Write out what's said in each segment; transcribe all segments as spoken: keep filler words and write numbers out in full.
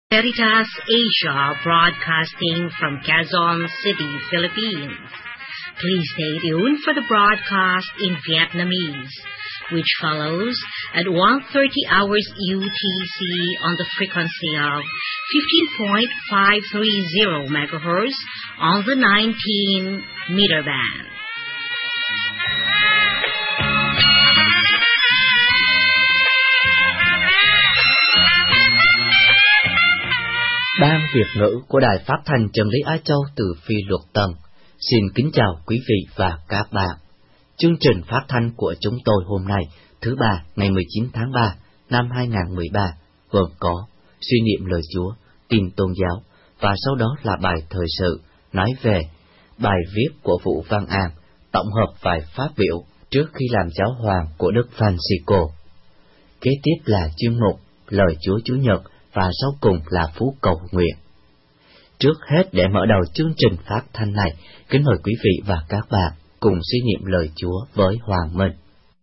Veritas Asia, broadcasting from Quezon City, Philippines. Please stay tuned for the broadcast in Vietnamese, which follows at one thirty hours U T C on the frequency of fifteen point five three zero megahertz on the nineteen meter band. Ban Việt ngữ của Đài Phát thanh Chân lý Á Châu từ Phi Luật Tân xin kính chào quý vị và các bạn. Chương trình phát thanh của chúng tôi hôm nay, thứ ba ngày mười chín tháng ba năm hai nghìn không trăm mười ba, gồm có suy niệm lời Chúa, tin tôn giáo và sau đó là bài thời sự nói về bài viết của Vũ Văn An, tổng hợp vài phát biểu trước khi làm giáo hoàng của Đức Francisco. Kế tiếp là chuyên mục Lời Chúa Chủ nhật và sau cùng là phú cầu nguyện. Trước hết, để mở đầu chương trình phát thanh này, kính mời quý vị và các bạn cùng suy niệm lời Chúa với Hoàng Minh.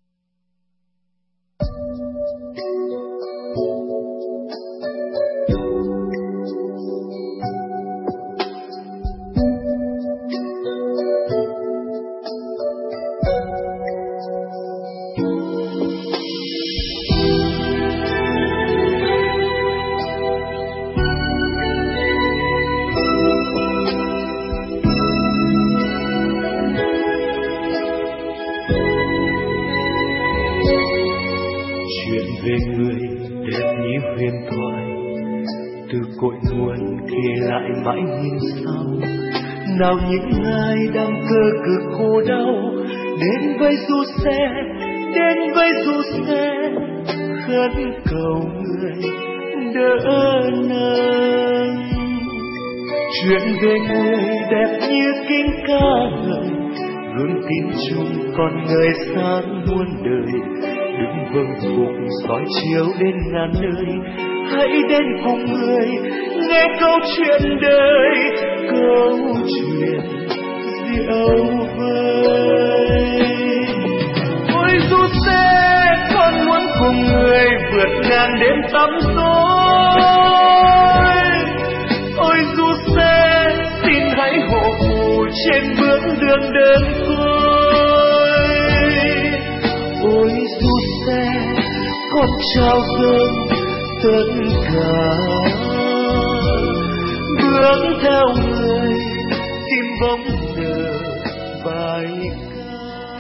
Mãi nhìn sau nào những ai đang cơ cực khổ đau đến với Giuse, đến với Giuse khấn cầu người đỡ nâng. Chuyện về người đẹp như kinh ca lời, gương tin chung con người sáng muôn đời. Đứng vâng phục soi chiếu đến ngàn nơi, hãy đến cùng người nghe câu chuyện đời, câu chuyện diệu vời. Ôi Giuse, con muốn cùng người vượt ngàn đêm tăm tối. Ôi Giuse, xin hãy hộ phù trên bước đường đơn côi. Ôi Giuse, con trao dâng tất cả, bước theo người tìm bóng đờ bài ca.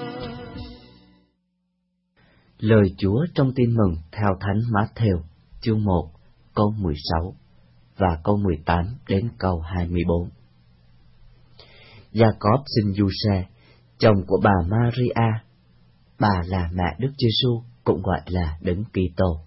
Lời Chúa trong Tin mừng theo Thánh Mát-thêu, chương một, câu mười sáu và câu mười tám đến câu hai mươi bốn. Gia-cốp sinh Giuse, chồng của bà Maria. Bà là mẹ Đức Giêsu, cũng gọi là Đấng Kitô.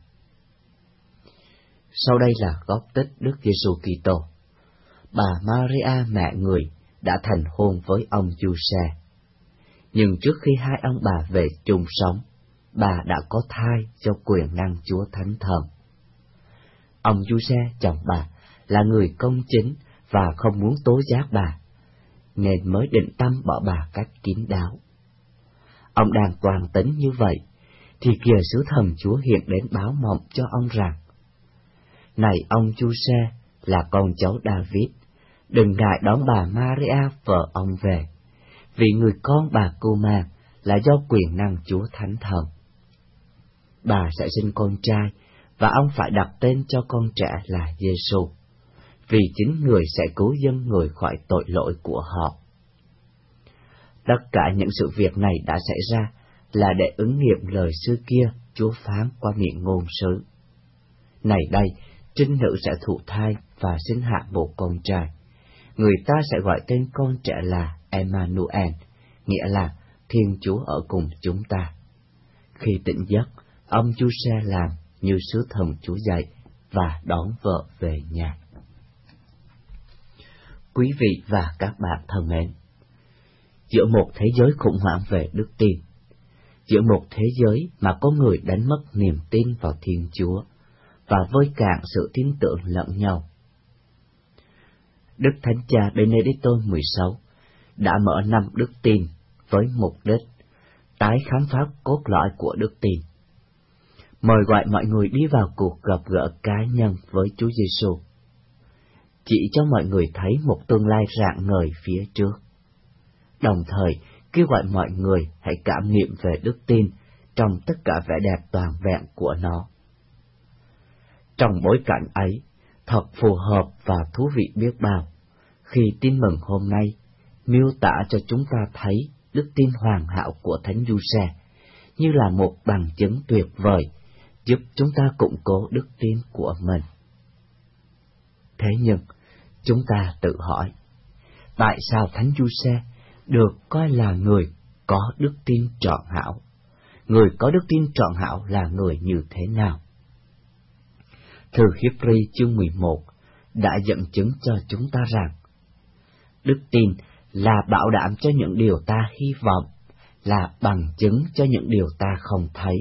Sau đây là góp tích Đức Giêsu Kitô. Bà Maria mẹ người đã thành hôn với ông Giuse. Nhưng trước khi hai ông bà về chung sống, bà đã có thai do quyền năng Chúa Thánh Thần. Ông Giuse chồng bà là người công chính và không muốn tố giác bà, nên mới định tâm bỏ bà cách kín đáo. Ông đang toàn tính như vậy, thì kìa sứ thần Chúa hiện đến báo mộng cho ông rằng: Này ông Giuse là con cháu David, đừng ngại đón bà Maria vợ ông về, vì người con bà cưu mang là do quyền năng Chúa Thánh Thần. Bà sẽ sinh con trai, và ông phải đặt tên cho con trẻ là Giêsu, vì chính người sẽ cứu dân người khỏi tội lỗi của họ. Tất cả những sự việc này đã xảy ra là để ứng nghiệm lời xưa kia Chúa phán qua miệng ngôn sứ. Này đây, trinh nữ sẽ thụ thai và sinh hạ một con trai. Người ta sẽ gọi tên con trẻ là Emmanuel, nghĩa là Thiên Chúa ở cùng chúng ta. Khi tỉnh giấc, ông Giuse làm như sứ thần Chúa dạy và đón vợ về nhà. Quý vị và các bạn thân mến, giữa một thế giới khủng hoảng về đức tin, giữa một thế giới mà có người đánh mất niềm tin vào Thiên Chúa và vơi cạn sự tin tưởng lẫn nhau, Đức Thánh Cha Benedicto mười sáu đã mở năm đức tin với mục đích tái khám phá cốt lõi của đức tin. mời gọi mọi người đi vào cuộc gặp gỡ cá nhân với Chúa Giêsu, chỉ cho mọi người thấy một tương lai rạng ngời phía trước. Đồng thời kêu gọi mọi người hãy cảm nghiệm về đức tin trong tất cả vẻ đẹp toàn vẹn của nó. Trong bối cảnh ấy, thật phù hợp và thú vị biết bao khi Tin Mừng hôm nay miêu tả cho chúng ta thấy đức tin hoàn hảo của Thánh Giuse như là một bằng chứng tuyệt vời giúp chúng ta củng cố đức tin của mình. Thế nhưng, chúng ta tự hỏi, tại sao Thánh Giuse được coi là người có đức tin trọn hảo? Người có đức tin trọn hảo là người như thế nào? Thư Hi-bri chương mười một đã dẫn chứng cho chúng ta rằng, đức tin là bảo đảm cho những điều ta hy vọng, là bằng chứng cho những điều ta không thấy.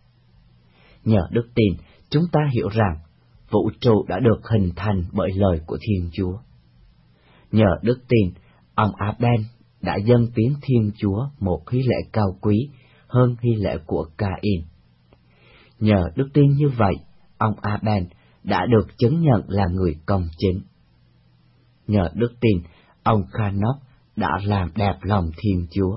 Nhờ đức tin, chúng ta hiểu rằng vũ trụ đã được hình thành bởi lời của Thiên Chúa. Nhờ đức tin, ông Abel đã dâng tiếng Thiên Chúa một hy lễ cao quý hơn hy lễ của Ca-in. Nhờ đức tin như vậy, ông Abel đã được chứng nhận là người công chính. Nhờ đức tin, ông Kha-nóc đã làm đẹp lòng Thiên Chúa.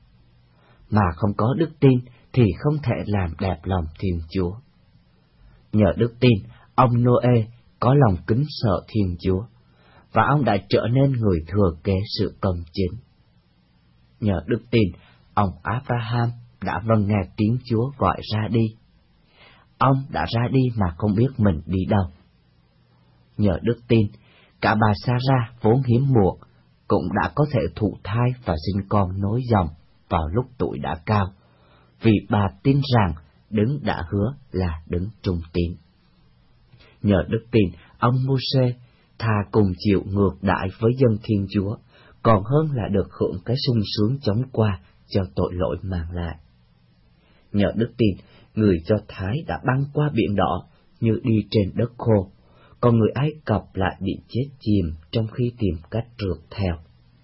Mà không có đức tin thì không thể làm đẹp lòng Thiên Chúa. Nhờ đức tin, ông Nô-ê có lòng kính sợ Thiên Chúa, và ông đã trở nên người thừa kế sự công chính. Nhờ đức tin, ông Abraham đã vâng nghe tiếng Chúa gọi ra đi. Ông đã ra đi mà không biết mình đi đâu. Nhờ đức tin, cả bà Sa-ra vốn hiếm muộn cũng đã có thể thụ thai và sinh con nối dòng vào lúc tuổi đã cao, vì bà tin rằng đấng đã hứa là đấng trung tín. Nhờ đức tin, ông Mô-sê thà cùng chịu ngược đãi với dân Thiên Chúa, còn hơn là được hưởng cái sung sướng chóng qua cho tội lỗi mang lại. Nhờ đức tin, người Do Thái đã băng qua biển đỏ như đi trên đất khô, còn người Ai Cập lại bị chết chìm trong khi tìm cách rượt theo.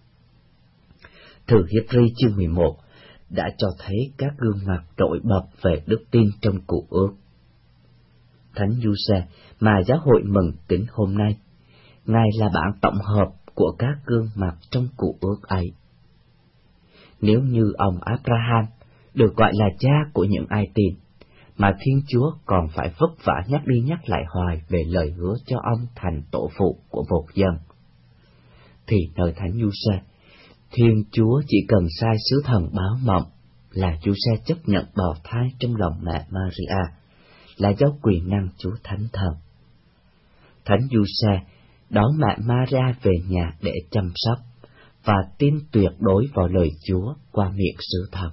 Thư Hi-bri chương mười một đã cho thấy các gương mặt trội bật về đức tin trong Cựu Ước. Thánh Giuse mà giáo hội mừng kính hôm nay, Ngài là bản tổng hợp của các gương mặt trong Cựu Ước ấy. Nếu như ông Abraham được gọi là cha của những ai tin, mà Thiên Chúa còn phải vất vả nhắc đi nhắc lại hoài về lời hứa cho ông thành tổ phụ của một dân, thì nơi Thánh Giuse, Thiên Chúa chỉ cần sai sứ thần báo mộng là Chúa sẽ chấp nhận bào thai trong lòng mẹ Maria, là do quyền năng Chúa Thánh Thần. Thánh Giuse đón mẹ Maria về nhà để chăm sóc và tin tuyệt đối vào lời Chúa qua miệng sứ thần.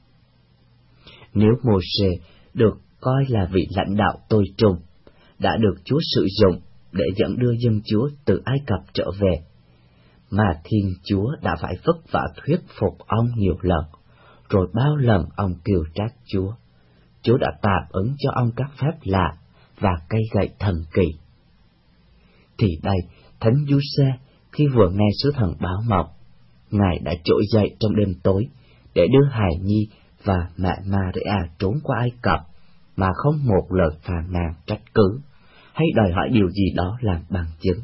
Nếu Mô-sê được coi là vị lãnh đạo tôi trung, đã được Chúa sử dụng để dẫn đưa dân Chúa từ Ai Cập trở về, mà Thiên Chúa đã phải vất vả thuyết phục ông nhiều lần, rồi bao lần ông kêu trách Chúa, Chúa đã tạm ứng cho ông các phép lạ và cây gậy thần kỳ. Thì đây, Thánh Giuse khi vừa nghe sứ thần báo mộng, Ngài đã trỗi dậy trong đêm tối để đưa hài nhi và mẹ Maria trốn qua Ai Cập, mà không một lời phàn nàn trách cứ hay đòi hỏi điều gì đó làm bằng chứng.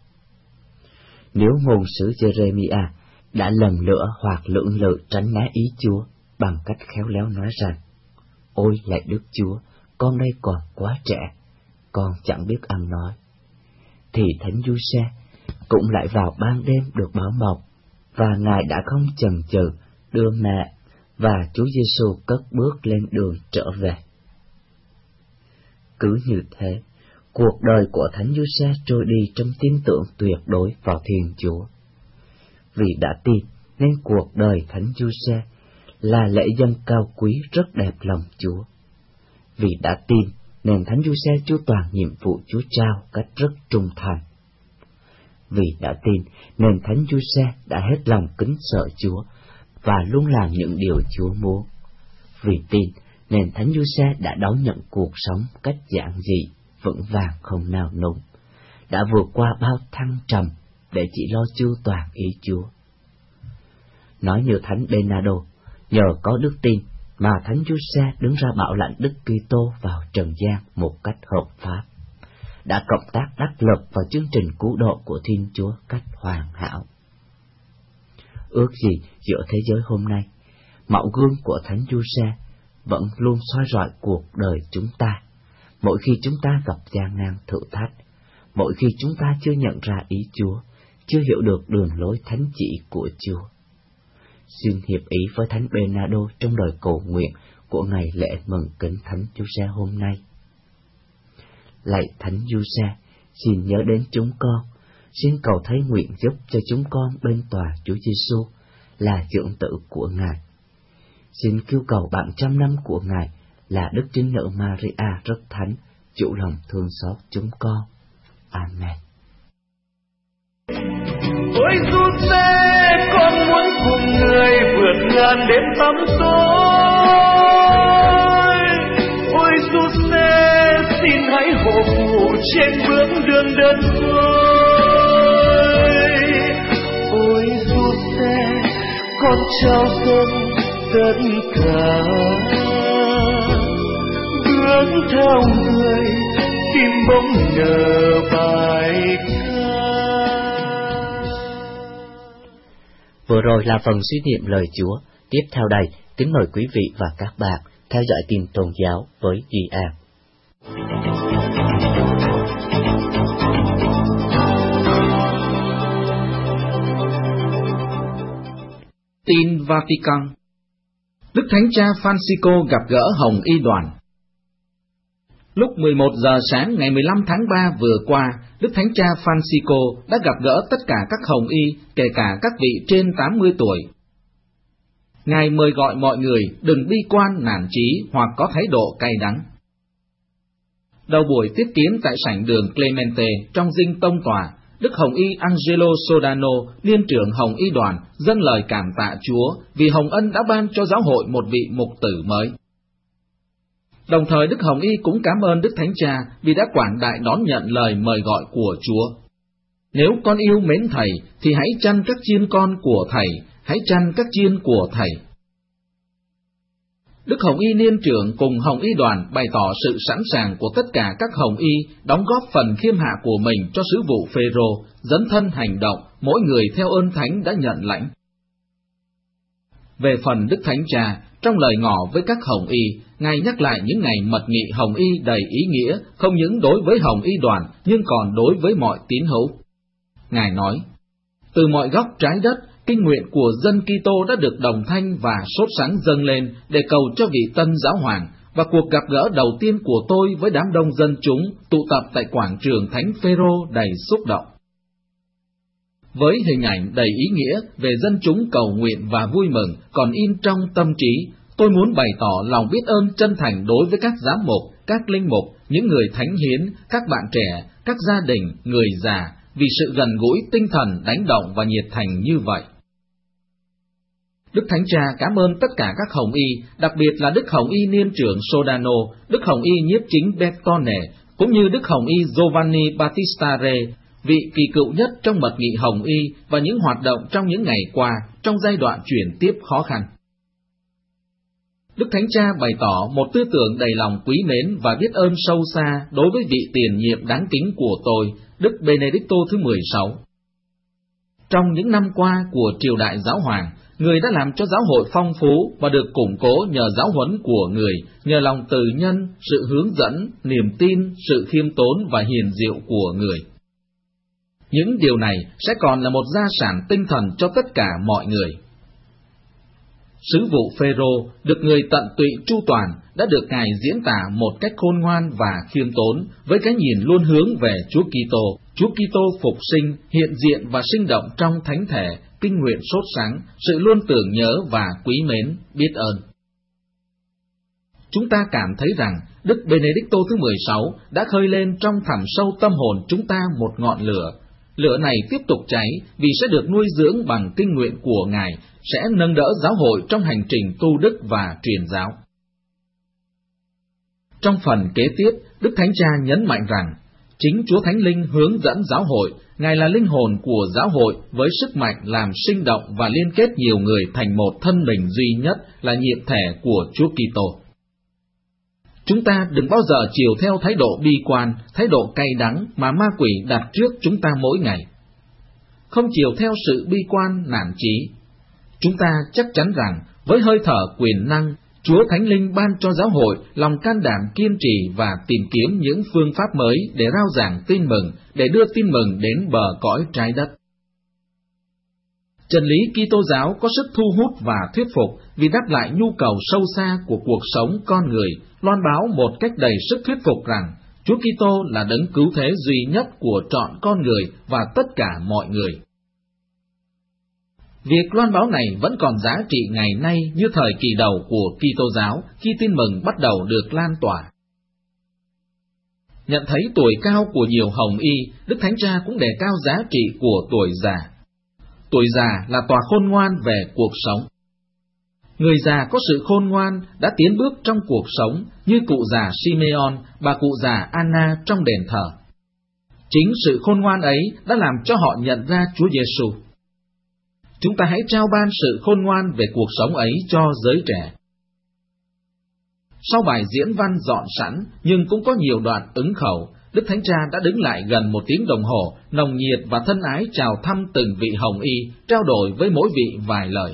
Nếu ngôn sứ Jeremiah đã lầm lỡ hoặc lưỡng lự tránh né ý Chúa bằng cách khéo léo nói rằng, ôi lạy Đức Chúa, con đây còn quá trẻ, con chẳng biết ăn nói, thì Thánh Giuse cũng lại vào ban đêm được báo mộng, và Ngài đã không chần chừ đưa mẹ và Chúa Giêsu cất bước lên đường trở về. Cứ như thế, cuộc đời của Thánh Giuse trôi đi trong tin tưởng tuyệt đối vào Thiên Chúa. Vì đã tin nên cuộc đời Thánh Giuse là lễ dân cao quý rất đẹp lòng Chúa. Vì đã tin nên Thánh Giuse chu toàn nhiệm vụ Chúa trao cách rất trung thành. Vì đã tin nên Thánh Giuse đã hết lòng kính sợ Chúa và luôn làm những điều Chúa muốn. Vì tin nên Thánh Giuse đã đón nhận cuộc sống cách giản dị, vững vàng không nao núng, đã vượt qua bao thăng trầm để chỉ lo chu toàn ý Chúa. Nói như Thánh Bernardo, nhờ có đức tin mà Thánh Giuse đứng ra bảo lãnh Đức Kitô vào trần gian một cách hợp pháp, đã cộng tác đắc lực vào chương trình cứu độ của Thiên Chúa cách hoàn hảo. Ước gì giữa thế giới hôm nay, mẫu gương của Thánh Giuse vẫn luôn soi rọi cuộc đời chúng ta, mỗi khi chúng ta gặp gian nan thử thách, mỗi khi chúng ta chưa nhận ra ý Chúa, chưa hiểu được đường lối thánh chỉ của Chúa. Xin hiệp ý với Thánh Bernardo trong lời cầu nguyện của ngày lễ mừng kính Thánh Giuse hôm nay. Lạy Thánh Giuse, xin nhớ đến chúng con, xin cầu thấy nguyện giúp cho chúng con bên tòa Chúa Giêsu là dưỡng tử của Ngài. Xin kêu cầu bạn trăm năm của Ngài là Đức Trinh Nữ Maria rất thánh, chủ lòng thương xót chúng con. Amen. Ôi Giuse, con muốn cùng người vượt ngàn đêm tăm tối. Ôi Giuse, xin hãy hộ phù trên bước đường đơn côi. Ôi Giuse, con trao dâng tất cả, bước theo người tim bỗng nở bài ca. Vừa rồi là phần suy niệm lời Chúa. Tiếp theo đây, kính mời quý vị và các bạn theo dõi tin tôn giáo với Duy An. Tin Vatican. Đức Thánh Cha Francisco gặp gỡ Hồng Y đoàn. Lúc mười một giờ sáng ngày mười lăm tháng ba vừa qua, Đức Thánh Cha Francisco đã gặp gỡ tất cả các Hồng Y, kể cả các vị trên tám mươi tuổi. Ngài mời gọi mọi người đừng bi quan nản chí hoặc có thái độ cay đắng. Đầu buổi tiếp kiến tại sảnh đường Clemente trong dinh tông tòa, Đức Hồng Y Angelo Sodano, niên trưởng Hồng Y đoàn, dâng lời cảm tạ Chúa vì Hồng Ân đã ban cho giáo hội một vị mục tử mới. Đồng thời Đức Hồng Y cũng cảm ơn Đức Thánh Cha vì đã quảng đại đón nhận lời mời gọi của Chúa. Nếu con yêu mến Thầy, thì hãy chăn các chiên con của Thầy, hãy chăn các chiên của Thầy. Đức Hồng Y niên trưởng cùng Hồng Y đoàn bày tỏ sự sẵn sàng của tất cả các Hồng Y đóng góp phần khiêm hạ của mình cho sứ vụ Phêrô, dấn thân hành động, mỗi người theo ơn Thánh đã nhận lãnh. Về phần Đức Thánh Cha, trong lời ngỏ với các Hồng Y, Ngài nhắc lại những ngày mật nghị Hồng Y đầy ý nghĩa, không những đối với Hồng Y đoàn, nhưng còn đối với mọi tín hữu. Ngài nói, từ mọi góc trái đất, kinh nguyện của dân Kitô đã được đồng thanh và sốt sắng dâng lên để cầu cho vị tân giáo hoàng, và cuộc gặp gỡ đầu tiên của tôi với đám đông dân chúng tụ tập tại quảng trường Thánh Phêrô đầy xúc động. Với hình ảnh đầy ý nghĩa về dân chúng cầu nguyện và vui mừng còn in trong tâm trí, tôi muốn bày tỏ lòng biết ơn chân thành đối với các giám mục, các linh mục, những người thánh hiến, các bạn trẻ, các gia đình, người già, vì sự gần gũi, tinh thần, đánh động và nhiệt thành như vậy. Đức Thánh Cha cảm ơn tất cả các Hồng Y, đặc biệt là Đức Hồng Y niên trưởng Sodano, Đức Hồng Y nhiếp chính Bertone, cũng như Đức Hồng Y Giovanni Battista Re, vị kỳ cựu nhất trong mật nghị Hồng Y và những hoạt động trong những ngày qua, trong giai đoạn chuyển tiếp khó khăn. Đức Thánh Cha bày tỏ một tư tưởng đầy lòng quý mến và biết ơn sâu xa đối với vị tiền nhiệm đáng kính của tôi, Đức Benedicto thứ mười sáu. Trong những năm qua của triều đại giáo hoàng, người đã làm cho giáo hội phong phú và được củng cố nhờ giáo huấn của người, nhờ lòng từ nhân, sự hướng dẫn, niềm tin, sự khiêm tốn và hiền diệu của người. Những điều này sẽ còn là một gia sản tinh thần cho tất cả mọi người. Sứ vụ Phêrô được người tận tụy chu toàn đã được Ngài diễn tả một cách khôn ngoan và khiêm tốn, với cái nhìn luôn hướng về Chúa Kitô, Chúa Kitô phục sinh, hiện diện và sinh động trong thánh thể, kinh nguyện sốt sắng, sự luôn tưởng nhớ và quý mến, biết ơn. Chúng ta cảm thấy rằng Đức Benedicto thứ mười sáu đã khơi lên trong thẳm sâu tâm hồn chúng ta một ngọn lửa. Lửa này tiếp tục cháy vì sẽ được nuôi dưỡng bằng kinh nguyện của Ngài, sẽ nâng đỡ giáo hội trong hành trình tu đức và truyền giáo. Trong phần kế tiếp, Đức Thánh Cha nhấn mạnh rằng, Chính Chúa Thánh Linh hướng dẫn giáo hội, Ngài là linh hồn của giáo hội với sức mạnh làm sinh động và liên kết nhiều người thành một thân mình duy nhất là nhiệm thể của Chúa Kitô. Chúng ta đừng bao giờ chiều theo thái độ bi quan, thái độ cay đắng mà ma quỷ đặt trước chúng ta mỗi ngày. Không chiều theo sự bi quan, nản chí. Chúng ta chắc chắn rằng với hơi thở quyền năng, Chúa Thánh Linh ban cho giáo hội lòng can đảm kiên trì và tìm kiếm những phương pháp mới để rao giảng tin mừng, để đưa tin mừng đến bờ cõi trái đất. Chân lý Kitô giáo có sức thu hút và thuyết phục vì đáp lại nhu cầu sâu xa của cuộc sống con người, loan báo một cách đầy sức thuyết phục rằng Chúa Kitô là đấng cứu thế duy nhất của trọn con người và tất cả mọi người. Việc loan báo này vẫn còn giá trị ngày nay như thời kỳ đầu của Kitô giáo khi tin mừng bắt đầu được lan tỏa. Nhận thấy tuổi cao của nhiều hồng y, Đức Thánh Cha cũng đề cao giá trị của tuổi già. Tuổi già là tòa khôn ngoan về cuộc sống. Người già có sự khôn ngoan đã tiến bước trong cuộc sống như cụ già Simeon, bà cụ già Anna trong đền thờ. Chính sự khôn ngoan ấy đã làm cho họ nhận ra Chúa Giêsu. Chúng ta hãy trao ban sự khôn ngoan về cuộc sống ấy cho giới trẻ. Sau bài diễn văn dọn sẵn nhưng cũng có nhiều đoạn ứng khẩu, Đức Thánh Cha đã đứng lại gần một tiếng đồng hồ, nồng nhiệt và thân ái chào thăm từng vị hồng y, trao đổi với mỗi vị vài lời.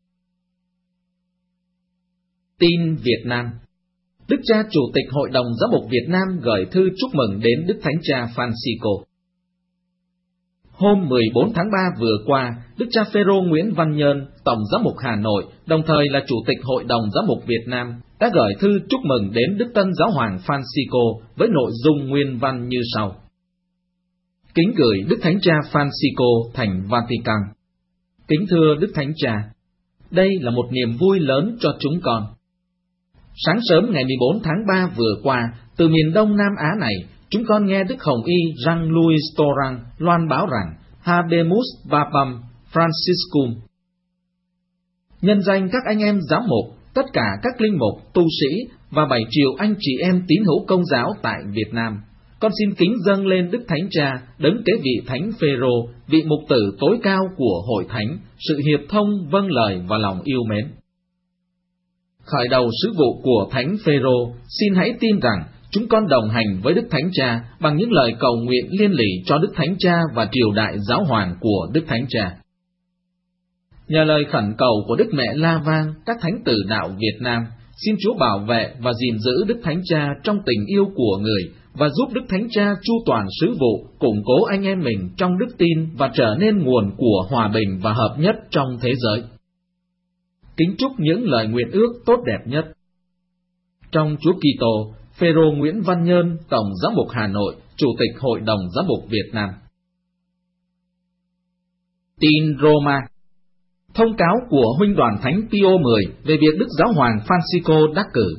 Tin Việt Nam. Đức cha Chủ tịch Hội đồng Giám mục Việt Nam gửi thư chúc mừng đến Đức Thánh Cha Francisco. Hôm mười bốn tháng ba vừa qua, Đức cha Phêrô Nguyễn Văn Nhơn, Tổng Giám mục Hà Nội, đồng thời là Chủ tịch Hội đồng Giám mục Việt Nam, đã gửi thư chúc mừng đến Đức Tân Giáo hoàng Francisco với nội dung nguyên văn như sau. Kính gửi Đức Thánh Cha Francisco thành Vatican. Kính thưa Đức Thánh Cha, đây là một niềm vui lớn cho chúng con. Sáng sớm ngày mười bốn tháng ba vừa qua, từ miền đông Nam Á này, chúng con nghe Đức Hồng Y Jean-Louis Torrang loan báo rằng Habemus Papam Franciscum. Nhân danh các anh em giám mục, tất cả các linh mục, tu sĩ và bảy triệu anh chị em tín hữu Công giáo tại Việt Nam, con xin kính dâng lên Đức Thánh Cha, đấng kế vị Thánh Phêrô, vị mục tử tối cao của Hội Thánh, sự hiệp thông, vâng lời và lòng yêu mến. Khởi đầu sứ vụ của Thánh Phêrô, xin hãy tin rằng chúng con đồng hành với Đức Thánh Cha bằng những lời cầu nguyện liên lỉ cho Đức Thánh Cha và triều đại giáo hoàng của Đức Thánh Cha. Nhờ lời khẩn cầu của Đức Mẹ La Vang, các thánh tử đạo Việt Nam, xin Chúa bảo vệ và gìn giữ Đức Thánh Cha trong tình yêu của người và giúp Đức Thánh Cha chu toàn sứ vụ, củng cố anh em mình trong đức tin và trở nên nguồn của hòa bình và hợp nhất trong thế giới. Kính chúc những lời nguyện ước tốt đẹp nhất. Trong Chúa Kitô, Phêrô Nguyễn Văn Nhơn, Tổng Giám mục Hà Nội, Chủ tịch Hội đồng Giám mục Việt Nam. Tin Roma. Thông cáo của Huynh đoàn Thánh Pio mười về việc Đức Giáo hoàng Francisco đắc cử.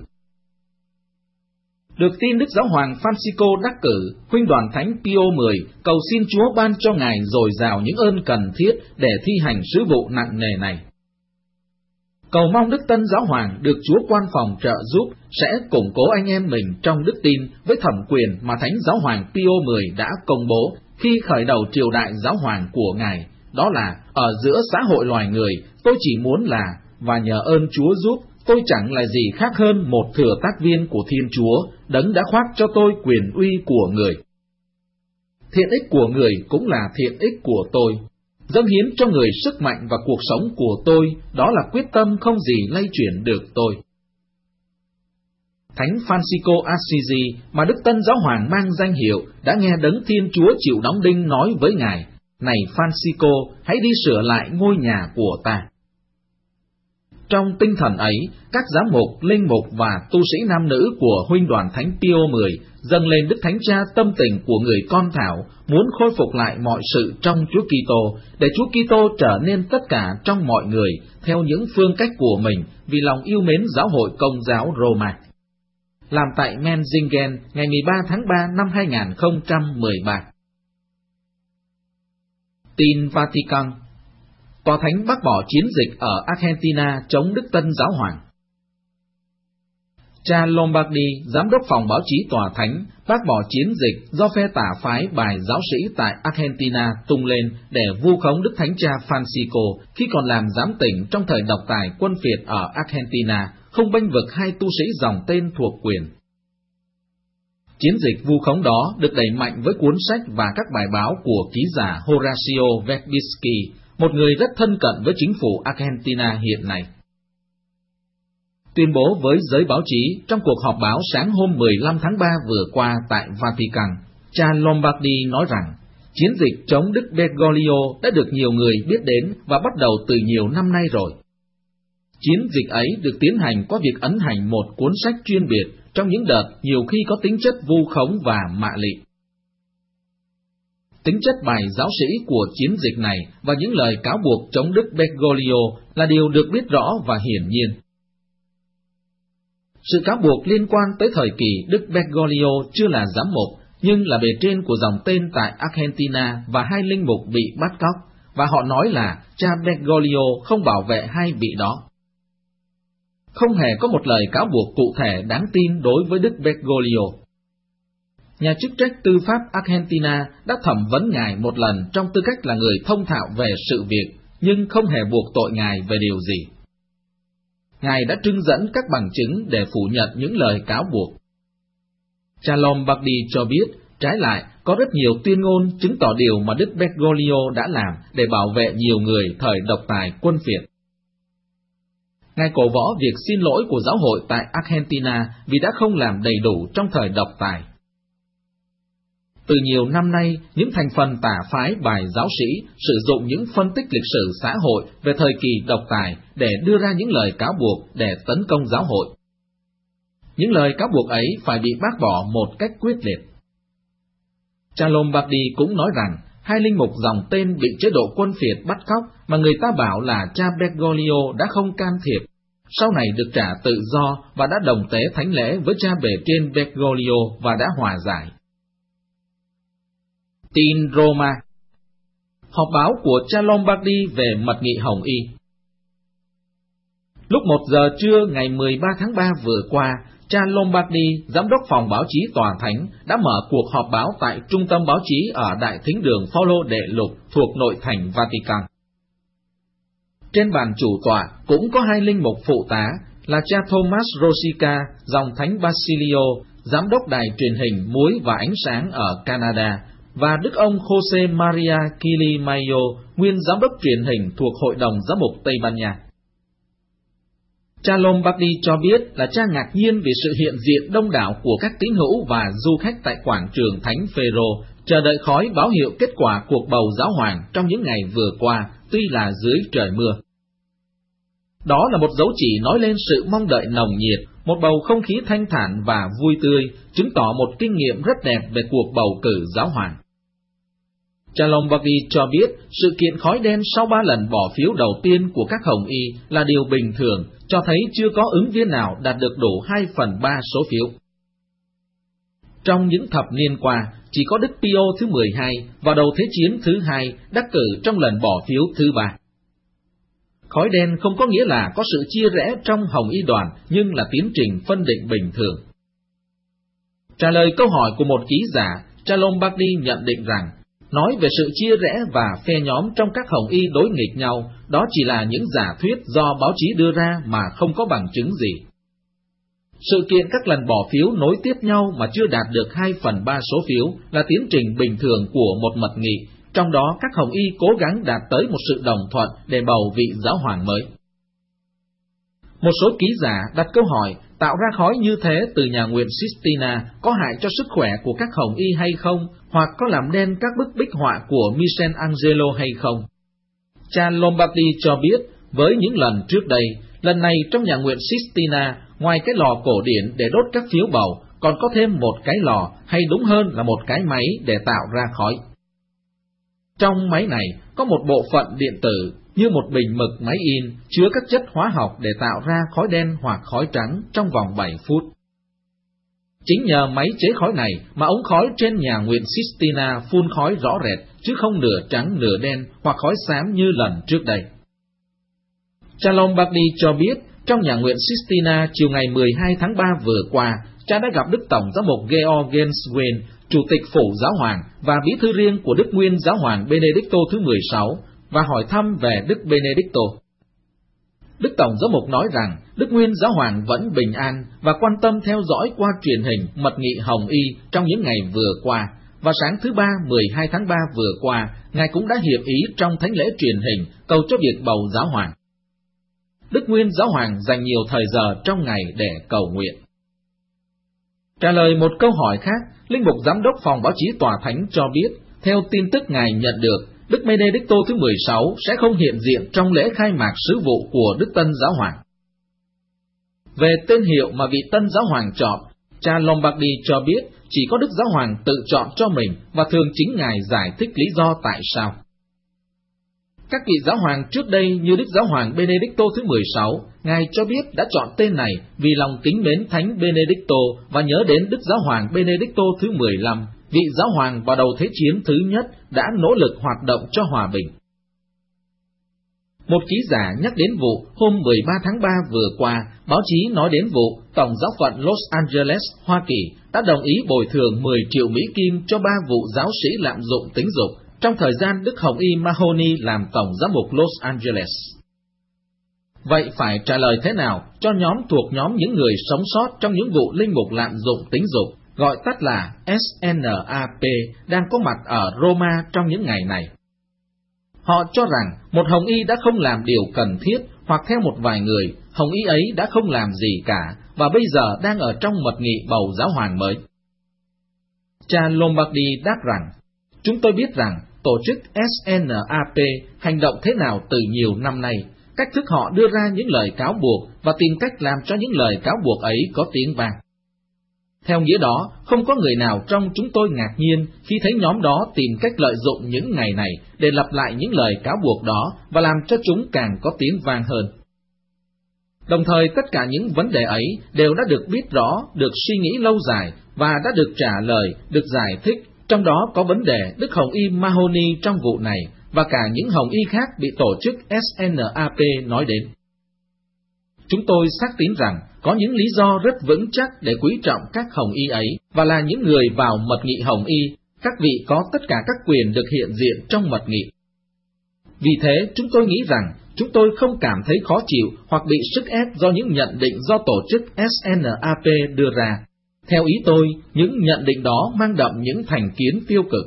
Được tin Đức Giáo hoàng Francisco đắc cử, Huynh đoàn Thánh Pio mười cầu xin Chúa ban cho Ngài dồi dào những ơn cần thiết để thi hành sứ vụ nặng nề này. Cầu mong Đức Tân Giáo hoàng được Chúa quan phòng trợ giúp sẽ củng cố anh em mình trong đức tin với thẩm quyền mà Thánh Giáo hoàng Pio mười đã công bố khi khởi đầu triều đại giáo hoàng của Ngài, đó là ở giữa xã hội loài người, tôi chỉ muốn là, và nhờ ơn Chúa giúp, tôi chẳng là gì khác hơn một thừa tác viên của Thiên Chúa, đấng đã khoác cho tôi quyền uy của người. Thiện ích của người cũng là thiện ích của tôi. Dâng hiến cho người sức mạnh và cuộc sống của tôi, đó là quyết tâm không gì lay chuyển được tôi. Thánh Francisco Assisi, mà Đức Tân Giáo hoàng mang danh hiệu, đã nghe đấng Thiên Chúa chịu đóng đinh nói với Ngài, này Francisco, hãy đi sửa lại ngôi nhà của ta. Trong tinh thần ấy, các giám mục, linh mục và tu sĩ nam nữ của Huynh đoàn Thánh Pio mười dâng lên Đức Thánh Cha tâm tình của người con thảo, muốn khôi phục lại mọi sự trong Chúa Kitô, để Chúa Kitô trở nên tất cả trong mọi người theo những phương cách của mình vì lòng yêu mến giáo hội Công giáo Roma. Làm tại Menzingen ngày mười ba tháng ba năm hai nghìn không trăm mười ba. Tin Vatican. Tòa Thánh bác bỏ chiến dịch ở Argentina chống Đức Tân Giáo hoàng. Cha Lombardi, giám đốc phòng báo chí tòa thánh, bác bỏ chiến dịch do phe tả phái bài giáo sĩ tại Argentina tung lên để vu khống Đức Thánh Cha Francisco khi còn làm giám tỉnh trong thời độc tài quân phiệt ở Argentina, không bênh vực hai tu sĩ dòng tên thuộc quyền. Chiến dịch vu khống đó được đẩy mạnh với cuốn sách và các bài báo của ký giả Horacio Verbitsky, một người rất thân cận với chính phủ Argentina hiện nay. Tuyên bố với giới báo chí trong cuộc họp báo sáng hôm mười lăm tháng ba vừa qua tại Vatican, cha Lombardi nói rằng chiến dịch chống Đức Bergoglio đã được nhiều người biết đến và bắt đầu từ nhiều năm nay rồi. Chiến dịch ấy được tiến hành qua việc ấn hành một cuốn sách chuyên biệt trong những đợt nhiều khi có tính chất vu khống và mạ lị. Tính chất bài giáo sĩ của chiến dịch này và những lời cáo buộc chống Đức Bergoglio là điều được biết rõ và hiển nhiên. Sự cáo buộc liên quan tới thời kỳ Đức Bergoglio chưa là giám mục, nhưng là bề trên của dòng tên tại Argentina và hai linh mục bị bắt cóc, và họ nói là cha Bergoglio không bảo vệ hai vị đó. Không hề có một lời cáo buộc cụ thể đáng tin đối với Đức Bergoglio. Nhà chức trách tư pháp Argentina đã thẩm vấn Ngài một lần trong tư cách là người thông thạo về sự việc, nhưng không hề buộc tội Ngài về điều gì. Ngài đã trưng dẫn các bằng chứng để phủ nhận những lời cáo buộc. Cha Lombardi cho biết, trái lại, có rất nhiều tuyên ngôn chứng tỏ điều mà Đức Bergoglio đã làm để bảo vệ nhiều người thời độc tài quân phiệt. Ngài cổ võ việc xin lỗi của giáo hội tại Argentina vì đã không làm đầy đủ trong thời độc tài. Từ nhiều năm nay, những thành phần tả phái bài giáo sĩ sử dụng những phân tích lịch sử xã hội về thời kỳ độc tài để đưa ra những lời cáo buộc để tấn công giáo hội. Những lời cáo buộc ấy phải bị bác bỏ một cách quyết liệt. Cha Lombardi cũng nói rằng, hai linh mục dòng tên bị chế độ quân phiệt bắt cóc mà người ta bảo là cha Bergoglio đã không can thiệp, sau này được trả tự do và đã đồng tế thánh lễ với cha bề trên Bergoglio và đã hòa giải. Tin Roma. Họp báo của cha Lombardi về mật nghị Hồng Y. Lúc một giờ trưa ngày mười ba tháng ba vừa qua, cha Lombardi, giám đốc phòng báo chí tòa thánh, đã mở cuộc họp báo tại trung tâm báo chí ở Đại Thính đường Phaolô Đệ Lục thuộc nội thành Vatican. Trên bàn chủ tọa cũng có hai linh mục phụ tá là cha Thomas Rosica, dòng thánh Basilio, giám đốc đài truyền hình Muối và Ánh Sáng ở Canada, và Đức ông Jose Maria Quilimayo, nguyên giám đốc truyền hình thuộc Hội đồng Giám mục Tây Ban Nha. Cha Lombardi cho biết là cha ngạc nhiên vì sự hiện diện đông đảo của các tín hữu và du khách tại quảng trường Thánh Phêrô, chờ đợi khói báo hiệu kết quả cuộc bầu giáo hoàng trong những ngày vừa qua, tuy là dưới trời mưa. Đó là một dấu chỉ nói lên sự mong đợi nồng nhiệt, một bầu không khí thanh thản và vui tươi, chứng tỏ một kinh nghiệm rất đẹp về cuộc bầu cử giáo hoàng. Cha Lombardi cho biết sự kiện khói đen sau ba lần bỏ phiếu đầu tiên của các Hồng Y là điều bình thường, cho thấy chưa có ứng viên nào đạt được đủ hai phần ba số phiếu. Trong những thập niên qua, chỉ có Đức Pio thứ mười hai vào đầu Thế chiến thứ hai đắc cử trong lần bỏ phiếu thứ ba. Khói đen không có nghĩa là có sự chia rẽ trong Hồng Y đoàn, nhưng là tiến trình phân định bình thường. Trả lời câu hỏi của một ký giả, cha Lombardi nhận định rằng, nói về sự chia rẽ và phe nhóm trong các Hồng Y đối nghịch nhau, đó chỉ là những giả thuyết do báo chí đưa ra mà không có bằng chứng gì. Sự kiện các lần bỏ phiếu nối tiếp nhau mà chưa đạt được hai phần ba số phiếu là tiến trình bình thường của một mật nghị, trong đó các Hồng Y cố gắng đạt tới một sự đồng thuận để bầu vị giáo hoàng mới. Một số ký giả đặt câu hỏi, tạo ra khói như thế từ nhà nguyện Sistina có hại cho sức khỏe của các Hồng Y hay không, hoặc có làm đen các bức bích họa của Michelangelo hay không? Cha Lombardi cho biết, với những lần trước đây, lần này trong nhà nguyện Sistina, ngoài cái lò cổ điển để đốt các phiếu bầu, còn có thêm một cái lò, hay đúng hơn là một cái máy để tạo ra khói. Trong máy này có một bộ phận điện tử như một bình mực máy in chứa các chất hóa học để tạo ra khói đen hoặc khói trắng trong vòng bảy phút. Chính nhờ máy chế khói này mà ống khói trên nhà nguyện Sistina phun khói rõ rệt, chứ không nửa trắng nửa đen hoặc khói xám như lần trước đây. Cha Lombardi cho biết, Trong nhà nguyện Sistina chiều ngày mười hai tháng ba vừa qua, cha đã gặp Đức Tổng giám mục Georg Genswein, Chủ tịch Phủ Giáo hoàng và bí thư riêng của Đức Nguyên Giáo hoàng Benedicto thứ mười sáu, và hỏi thăm về Đức Benedicto. Đức Tổng giám mục nói rằng Đức Nguyên Giáo hoàng vẫn bình an và quan tâm theo dõi qua truyền hình mật nghị Hồng Y trong những ngày vừa qua, và sáng thứ Ba mười hai tháng ba vừa qua, Ngài cũng đã hiệp ý trong thánh lễ truyền hình cầu cho việc bầu Giáo hoàng. Đức Nguyên Giáo hoàng dành nhiều thời giờ trong ngày để cầu nguyện. Trả lời một câu hỏi khác, Linh mục Giám đốc Phòng Báo chí Tòa Thánh cho biết, theo tin tức Ngài nhận được, Đức Benedicto thứ mười sáu sẽ không hiện diện trong lễ khai mạc sứ vụ của Đức Tân Giáo hoàng. Về tên hiệu mà vị Tân Giáo hoàng chọn, cha Lombardi cho biết chỉ có Đức Giáo hoàng tự chọn cho mình, và thường chính Ngài giải thích lý do tại sao. Các vị giáo hoàng trước đây như Đức Giáo hoàng Benedicto thứ mười sáu, Ngài cho biết đã chọn tên này vì lòng kính mến Thánh Benedicto và nhớ đến Đức Giáo hoàng Benedicto thứ mười lăm, vị giáo hoàng vào đầu Thế chiến thứ nhất đã nỗ lực hoạt động cho hòa bình. Một ký giả nhắc đến vụ hôm mười ba tháng ba vừa qua, báo chí nói đến vụ Tổng giáo phận Los Angeles, Hoa Kỳ đã đồng ý bồi thường mười triệu Mỹ Kim cho ba vụ giáo sĩ lạm dụng tính dục trong thời gian Đức Hồng Y Mahoney làm Tổng giám mục Los Angeles. Vậy phải trả lời thế nào cho nhóm thuộc nhóm những người sống sót trong những vụ linh mục lạm dụng tính dục, gọi tắt là S N A P, đang có mặt ở Roma trong những ngày này? Họ cho rằng một Hồng Y đã không làm điều cần thiết, hoặc theo một vài người, Hồng Y ấy đã không làm gì cả, và bây giờ đang ở trong mật nghị bầu giáo hoàng mới. Cha Lombardi đáp rằng, chúng tôi biết rằng tổ chức S N A P hành động thế nào từ nhiều năm nay, cách thức họ đưa ra những lời cáo buộc và tìm cách làm cho những lời cáo buộc ấy có tiếng vang. Theo nghĩa đó, không có người nào trong chúng tôi ngạc nhiên khi thấy nhóm đó tìm cách lợi dụng những ngày này để lặp lại những lời cáo buộc đó và làm cho chúng càng có tiếng vang hơn. Đồng thời, tất cả những vấn đề ấy đều đã được biết rõ, được suy nghĩ lâu dài và đã được trả lời, được giải thích. Trong đó có vấn đề Đức Hồng Y Mahoney trong vụ này và cả những Hồng Y khác bị tổ chức S N A P nói đến. Chúng tôi xác tín rằng có những lý do rất vững chắc để quý trọng các Hồng Y ấy, và là những người vào mật nghị Hồng Y, các vị có tất cả các quyền được hiện diện trong mật nghị. Vì thế, chúng tôi nghĩ rằng chúng tôi không cảm thấy khó chịu hoặc bị sức ép do những nhận định do tổ chức S N A P đưa ra. Theo ý tôi, những nhận định đó mang đậm những thành kiến tiêu cực.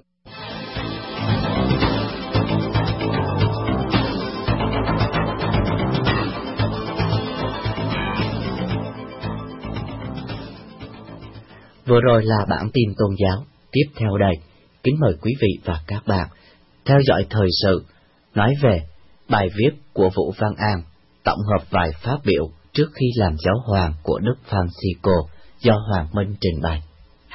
Vừa rồi là bản tin tôn giáo. Tiếp theo đây, kính mời quý vị và các bạn theo dõi thời sự, nói về bài viết của Vũ Văn An, tổng hợp vài phát biểu trước khi làm giáo hoàng của Đức Francisco do Hoàng Minh trình bày.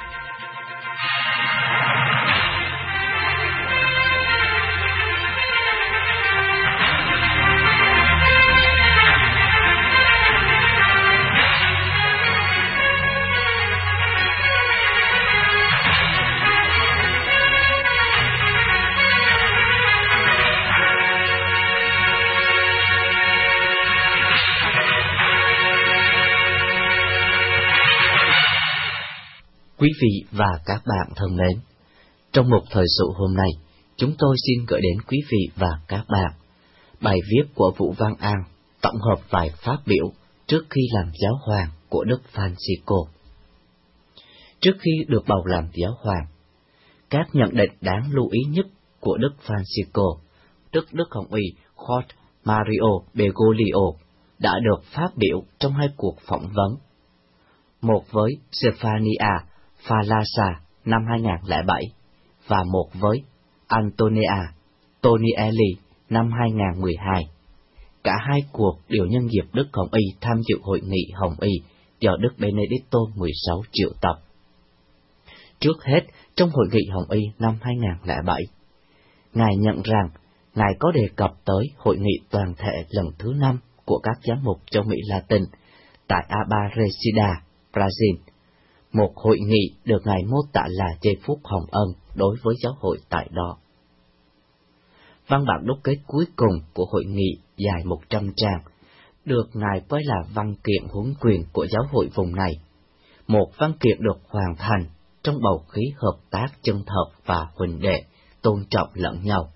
Quý vị và các bạn thân mến, trong một thời sự hôm nay, chúng tôi xin gửi đến quý vị và các bạn bài viết của Vũ Văn An, tổng hợp vài phát biểu trước khi làm giáo hoàng của Đức Francisco. Trước khi được bầu làm giáo hoàng, các nhận định đáng lưu ý nhất của Đức Francisco, tức Đức Hồng Y Jorge Mario Bergoglio, đã được phát biểu trong hai cuộc phỏng vấn. Một với Stefania Falasa năm hai không không bảy và một với Antonia Tonielli năm hai không một hai. Cả hai cuộc đều nhân dịp Đức Hồng Y tham dự hội nghị Hồng Y do Đức Benedicto mười sáu triệu tập. Trước hết, trong hội nghị Hồng Y năm hai không không bảy, Ngài nhận rằng Ngài có đề cập tới hội nghị toàn thể lần thứ năm của các giám mục châu Mỹ Latin tại Aparecida, Brazil, một hội nghị được Ngài mô tả là giây phút hồng ân đối với giáo hội tại đó. Văn bản đúc kết cuối cùng của hội nghị dài một trăm trang, được Ngài coi là văn kiện huấn quyền của giáo hội vùng này, một văn kiện được hoàn thành trong bầu khí hợp tác chân thật và huynh đệ, tôn trọng lẫn nhau.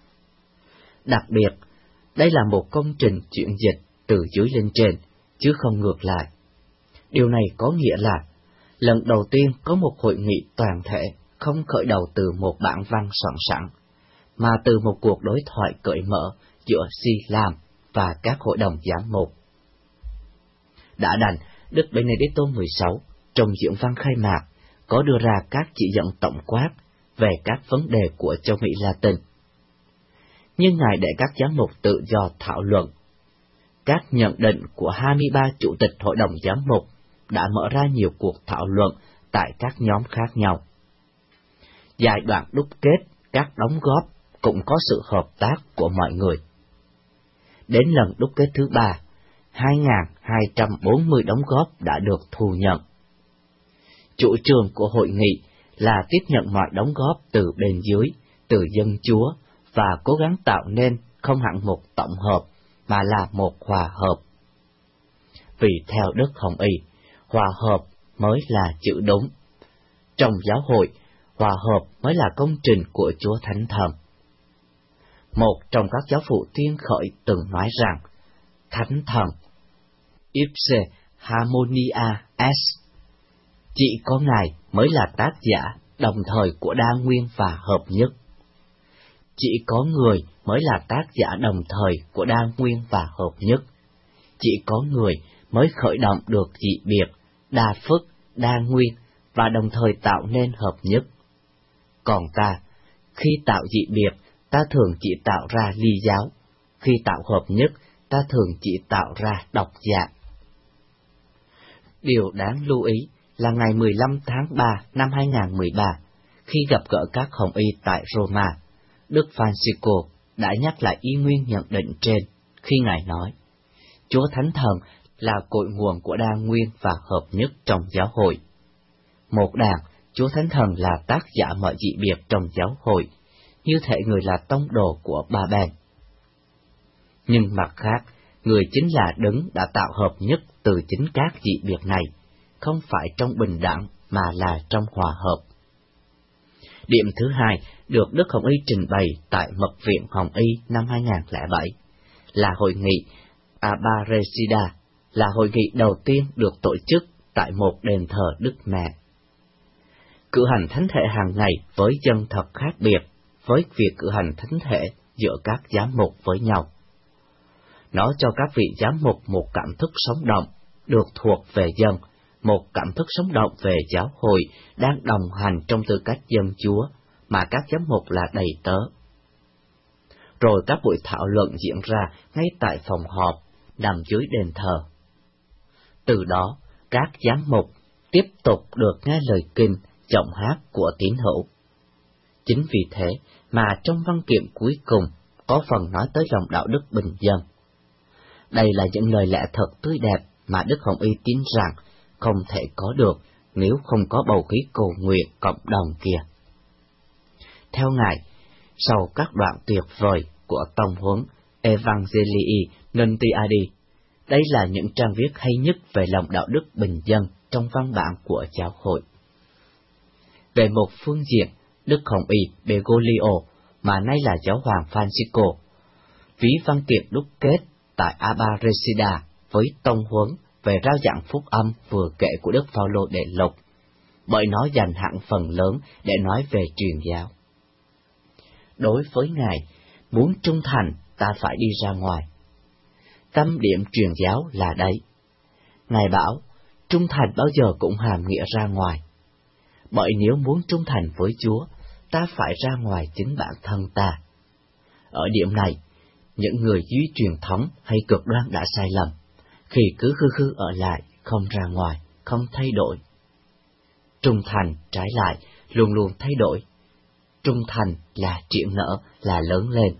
Đặc biệt, đây là một công trình chuyển dịch từ dưới lên trên, chứ không ngược lại. Điều này có nghĩa là, lần đầu tiên có một hội nghị toàn thể không khởi đầu từ một bản văn soạn sẵn, mà từ một cuộc đối thoại cởi mở giữa Si-Lam và các hội đồng giám mục. Đã đành, Đức Benedicto mười sáu trong diễn văn khai mạc có đưa ra các chỉ dẫn tổng quát về các vấn đề của châu Mỹ Latin. Nhưng Ngài để các giám mục tự do thảo luận. Các nhận định của hai mươi ba chủ tịch hội đồng giám mục đã mở ra nhiều cuộc thảo luận tại các nhóm khác nhau. Giai đoạn đúc kết các đóng góp cũng có sự hợp tác của mọi người. Đến lần đúc kết thứ ba, hai nghìn hai trăm bốn mươi đóng góp đã được thu nhận. Chủ trương của hội nghị là tiếp nhận mọi đóng góp từ bên dưới, từ dân chúa, và cố gắng tạo nên không hẳn một tổng hợp, mà là một hòa hợp. Vì theo Đức Hồng Y, hòa hợp mới là chữ đúng. Trong giáo hội, hòa hợp mới là công trình của Chúa Thánh Thần. Một trong các giáo phụ tiên khởi từng nói rằng, Thánh Thần, ipse harmonia est, chỉ có Ngài mới là tác giả đồng thời của đa nguyên và hợp nhất. Chỉ có Người mới là tác giả đồng thời của đa nguyên và hợp nhất. Chỉ có Người mới khởi động được dị biệt, đa phức, đa nguyên và đồng thời tạo nên hợp nhất. Còn ta, khi tạo dị biệt, ta thường chỉ tạo ra ly giáo, khi tạo hợp nhất, ta thường chỉ tạo ra độc dạng. Điều đáng lưu ý là ngày mười lăm tháng ba năm hai nghìn mười ba, khi gặp gỡ các hồng y tại Roma, Đức Francisco đã nhắc lại y nguyên nhận định trên khi Ngài nói, Chúa Thánh Thần là cội nguồn của đa nguyên và hợp nhất trong giáo hội. Một đàn, Chúa Thánh Thần là tác giả mọi dị biệt trong giáo hội, như thể Người là tông đồ của ba bên. Nhưng mặt khác, Người chính là đấng đã tạo hợp nhất từ chính các dị biệt này, không phải trong bình đẳng mà là trong hòa hợp. Điểm thứ hai được Đức Hồng Y trình bày tại Mật viện Hồng Y năm hai nghìn lẻ bảy là hội nghị Aparecida, là hội nghị đầu tiên được tổ chức tại một đền thờ Đức Mẹ. Cử hành thánh thể hàng ngày với dân thật khác biệt với việc cử hành thánh thể giữa các giám mục với nhau. Nó cho các vị giám mục một cảm thức sống động, được thuộc về dân, một cảm thức sống động về giáo hội đang đồng hành trong tư cách dân Chúa, mà các giám mục là đầy tớ. Rồi các buổi thảo luận diễn ra ngay tại phòng họp, nằm dưới đền thờ. Từ đó, các giám mục tiếp tục được nghe lời kinh, giọng hát của tín hữu. Chính vì thế mà trong văn kiện cuối cùng có phần nói tới lòng đạo đức bình dân. Đây là những lời lẽ thật tươi đẹp mà Đức Hồng Y tin rằng không thể có được nếu không có bầu khí cầu nguyện cộng đồng kia. Theo Ngài, sau các đoạn tuyệt vời của tông huấn Evangelii Nuntiandi, đây là những trang viết hay nhất về lòng đạo đức bình dân trong văn bản của giáo hội. Về một phương diện, Đức Hồng Y Bergoglio, mà nay là Giáo hoàng Francisco, ví văn kiện đúc kết tại Aparecida với tông huấn về rao giảng phúc âm vừa kể của Đức Phaolô Đệ Lục, bởi nó dành hẳn phần lớn để nói về truyền giáo. Đối với Ngài, muốn trung thành ta phải đi ra ngoài. Tâm điểm truyền giáo là đấy. Ngài bảo, trung thành bao giờ cũng hàm nghĩa ra ngoài. Bởi nếu muốn trung thành với Chúa, ta phải ra ngoài chính bản thân ta. Ở điểm này, những người duy truyền thống hay cực đoan đã sai lầm, khi cứ khư khư ở lại, không ra ngoài, không thay đổi. Trung thành, trái lại, luôn luôn thay đổi. Trung thành là triển nở, là lớn lên.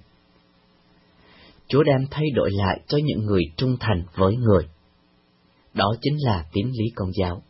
Chúa đem thay đổi lại cho những người trung thành với người. Đó chính là tín lý Công giáo.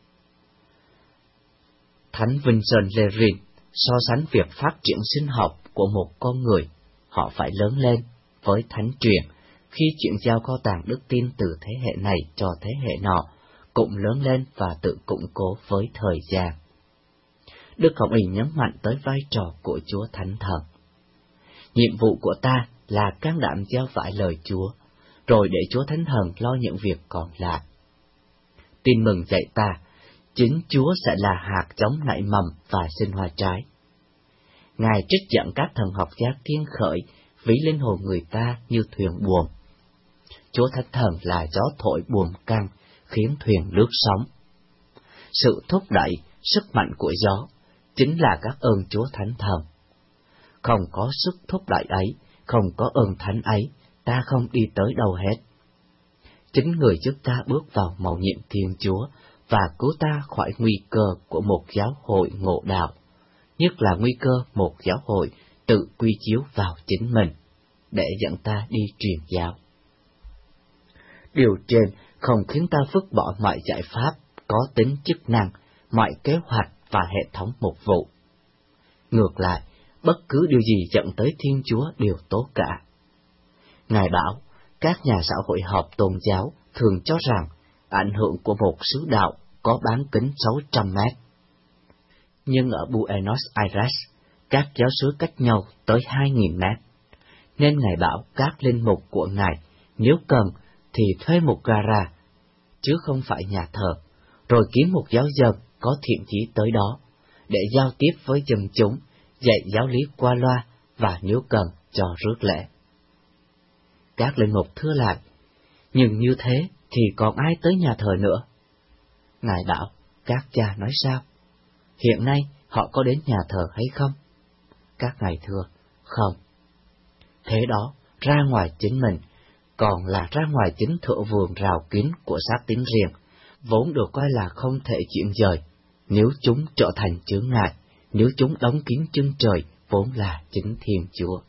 Thánh Vincent Lerin so sánh việc phát triển sinh học của một con người, họ phải lớn lên, với thánh truyền, khi chuyện giao kho tàng đức tin từ thế hệ này cho thế hệ nọ cũng lớn lên và tự củng cố với thời gian. Đức Hồng Y nhấn mạnh tới vai trò của Chúa Thánh Thần. Nhiệm vụ của ta là can đảm gieo vải lời Chúa, rồi để Chúa Thánh Thần lo những việc còn lại. Tin mừng dạy ta, chính Chúa sẽ là hạt giống nảy mầm và sinh hoa trái. Ngài trích dẫn các thần học gia thiên khởi ví linh hồn người ta như thuyền buồm. Chúa Thánh Thần là gió thổi buồm căng, khiến thuyền lướt sóng. Sự thúc đẩy, sức mạnh của gió chính là các ơn Chúa Thánh Thần. Không có sức thúc đẩy ấy, không có ơn thánh ấy, ta không đi tới đâu hết. Chính người giúp ta bước vào mầu nhiệm Thiên Chúa và cứu ta khỏi nguy cơ của một giáo hội ngộ đạo, nhất là nguy cơ một giáo hội tự quy chiếu vào chính mình, để dẫn ta đi truyền giáo. Điều trên không khiến ta vứt bỏ mọi giải pháp có tính chức năng, mọi kế hoạch và hệ thống mục vụ. Ngược lại, bất cứ điều gì dẫn tới Thiên Chúa đều tốt cả. Ngài bảo, các nhà xã hội họp tôn giáo thường cho rằng ảnh hưởng của một sứ đạo có bán kính sáu trăm mét. Nhưng ở Buenos Aires, các giáo xứ cách nhau tới hai nghìn mét, nên Ngài bảo các linh mục của Ngài nếu cần thì thuê một gara, chứ không phải nhà thờ, rồi kiếm một giáo dân có thiện chí tới đó, để giao tiếp với dân chúng, dạy giáo lý qua loa và nếu cần cho rước lễ. Các linh mục thưa lại, nhưng như thế thì còn ai tới nhà thờ nữa? Ngài bảo, các cha nói sao? Hiện nay họ có đến nhà thờ hay không? Các ngài thưa, không. Thế đó, ra ngoài chính mình, còn là ra ngoài chính thượng vườn rào kín của xác tín riêng, vốn được coi là không thể chuyển dời, nếu chúng trở thành chướng ngại, nếu chúng đóng kín chân trời, vốn là chính Thiên Chúa.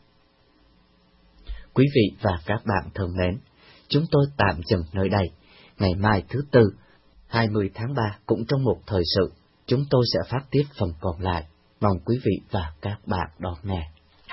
Quý vị và các bạn thân mến, chúng tôi tạm dừng nơi đây. Ngày mai thứ Tư, hai mươi tháng ba, cũng trong một thời sự, chúng tôi sẽ phát tiếp phần còn lại. Mong quý vị và các bạn đón nghe.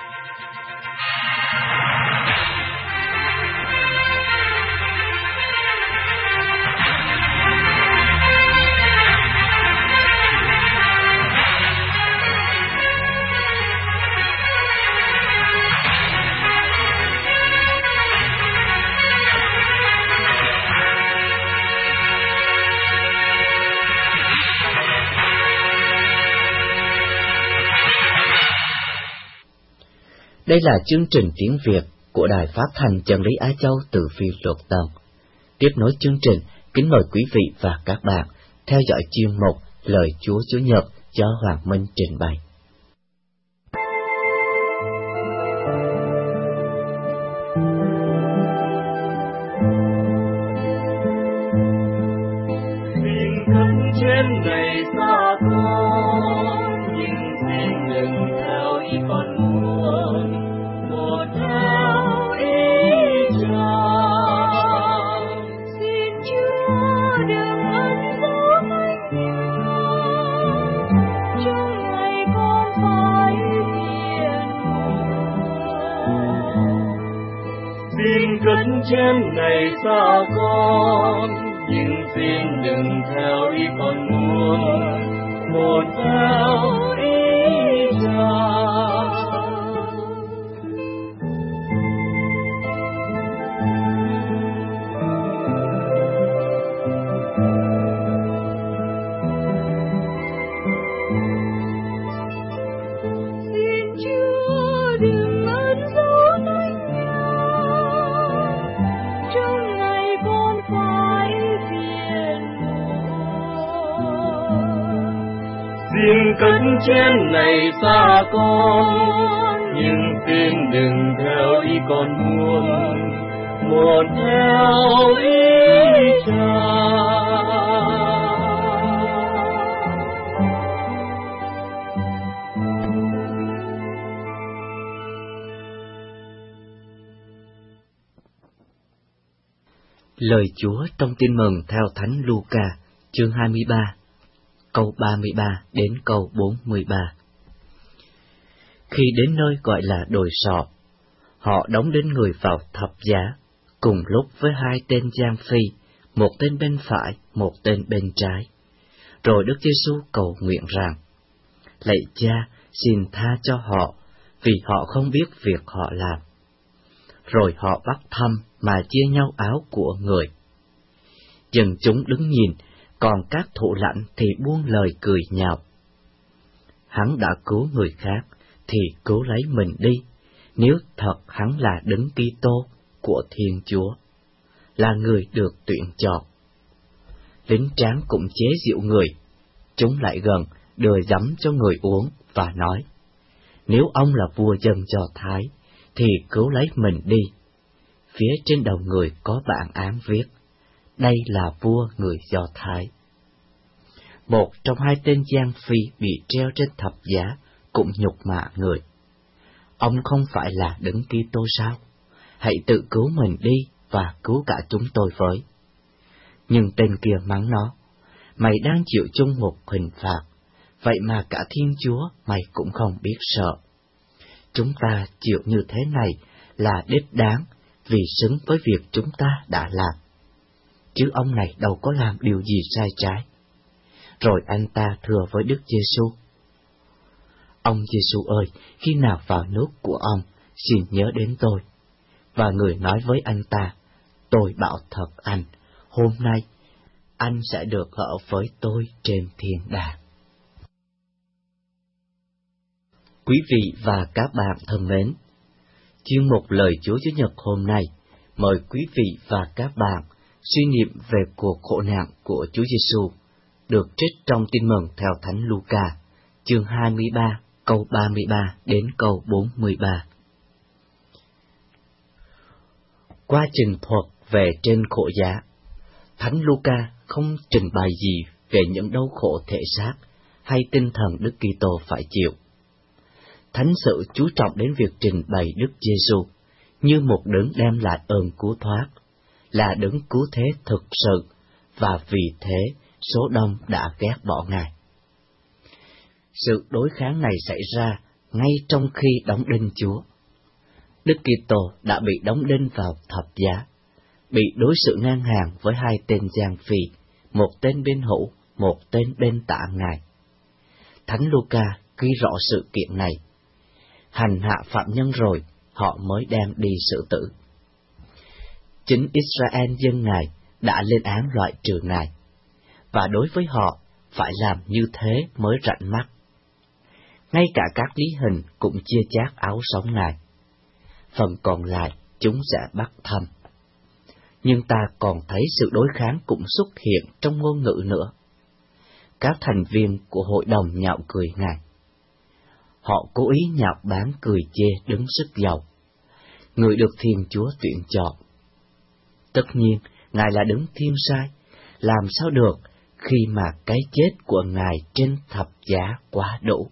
Đây là chương trình tiếng Việt của Đài Phát thanh Chân lý Á Châu từ Phi Luật Tân. Tiếp nối chương trình, kính mời quý vị và các bạn theo dõi chuyên mục Lời Chúa Chủ nhật do Hoàng Minh trình bày. Xin thân trên này xa con, nhưng xin đừng theo ý con muốn, một theo ý Cha. Xin Chúa đừng ân dấu anh nhau, trong ngày con phải phiền muộn. Xin cất trên này xa con, nhưng xin đừng theo ý con muốn, một theo ý Cha. Xin Chúa đừng ân dấu anh nhau, trong ngày con phải phiền muộn. Xin cất trên này xa con, nhưng xin đừng theo ý con muốn, một theo ý Cha. Lời Chúa trong Tin mừng theo Thánh Luca, chương hai mươi ba, câu ba mươi ba đến câu bốn mươi ba. Khi đến nơi gọi là đồi sọ, họ đóng đến người vào thập giá, cùng lúc với hai tên giang phi, một tên bên phải, một tên bên trái. Rồi Đức Giêsu cầu nguyện rằng: Lạy Cha, xin tha cho họ, vì họ không biết việc họ làm. Rồi họ bắt thăm mà chia nhau áo của người. Dân chúng đứng nhìn, còn các thụ lãnh thì buông lời cười nhạo. Hắn đã cứu người khác, thì cứu lấy mình đi, nếu thật hắn là Đấng Kitô của Thiên Chúa, là người được tuyển chọn. Lính tráng cũng chế giễu người, chúng lại gần, đưa giấm cho người uống và nói: Nếu ông là vua dân Do Thái, thì cứu lấy mình đi. Phía trên đầu người có bản án viết: Đây là vua người Do Thái. Một trong hai tên giang phi bị treo trên thập giá cũng nhục mạ người: Ông không phải là Đấng Kitô sao? Hãy tự cứu mình đi và cứu cả chúng tôi với. Nhưng tên kia mắng nó: Mày đang chịu chung một hình phạt, vậy mà cả Thiên Chúa mày cũng không biết sợ. Chúng ta chịu như thế này là đích đáng, vì xứng với việc chúng ta đã làm. Chứ ông này đâu có làm điều gì sai trái. Rồi anh ta thưa với Đức Giêsu: Ông Giêsu ơi, khi nào vào nước của ông, xin nhớ đến tôi. Và người nói với anh ta: Tôi bảo thật anh, hôm nay anh sẽ được ở với tôi trên thiên đàng. Quý vị và các bạn thân mến, chuyên mục Lời Chúa Chủ nhật hôm nay mời quý vị và các bạn suy niệm về cuộc khổ nạn của Chúa Giêsu, được trích trong Tin mừng theo Thánh Luca, chương hai mươi ba, câu ba mươi ba đến câu bốn mươi ba. Qua trình thuật về trên khổ giá, Thánh Luca không trình bày gì về những đau khổ thể xác hay tinh thần Đức Kitô phải chịu. Thánh sự chú trọng đến việc trình bày Đức Giêsu như một đấng đem lại ơn cứu thoát, là đấng cứu thế thực sự, và vì thế số đông đã ghét bỏ Ngài. Sự đối kháng này xảy ra ngay trong khi đóng đinh Chúa. Đức Kitô đã bị đóng đinh vào thập giá, bị đối xử ngang hàng với hai tên giang phi, một tên bên hữu, một tên bên tả Ngài. Thánh Luca ghi rõ sự kiện này. Hành hạ phạm nhân rồi, họ mới đem đi xử tử. Chính Israel dân Ngài đã lên án loại trừ Ngài, và đối với họ phải làm như thế mới rảnh mắt. Ngay cả các lý hình cũng chia chác áo sống Ngài. Phần còn lại chúng sẽ bắt thăm. Nhưng ta còn thấy sự đối kháng cũng xuất hiện trong ngôn ngữ nữa. Các thành viên của hội đồng nhạo cười Ngài. Họ cố ý nhạo báng cười chê đứng sức giàu, người được Thiên Chúa tuyển chọn. Tất nhiên, Ngài là đấng thiên sai, làm sao được khi mà cái chết của Ngài trên thập giá quá đủ.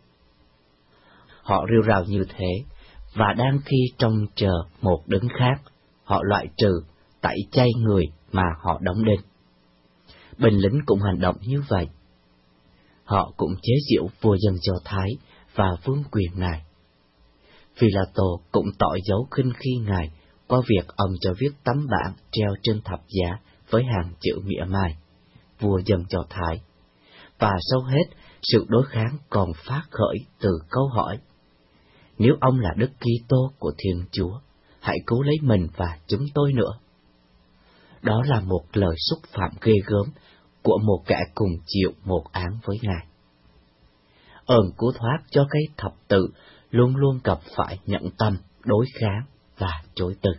Họ rêu rao như thế, và đang khi trông chờ một đấng khác, họ loại trừ, tẩy chay người mà họ đóng đinh. Binh lính cũng hành động như vậy. Họ cũng chế giễu vua dân Do Thái và vương quyền Ngài. Phi-la-tô cũng tỏ dấu khinh khi Ngài qua việc ông cho viết tấm bảng treo trên thập giá với hàng chữ mỉa mai: vua dân Do Thái. Và sau hết, sự đối kháng còn phát khởi từ câu hỏi: Nếu ông là Đức Kitô của Thiên Chúa, hãy cứu lấy mình và chúng tôi nữa. Đó là một lời xúc phạm ghê gớm của một kẻ cùng chịu một án với Ngài. Ơn cứu thoát cho cái thập tự luôn luôn gặp phải nhẫn tâm, đối kháng và chối từ.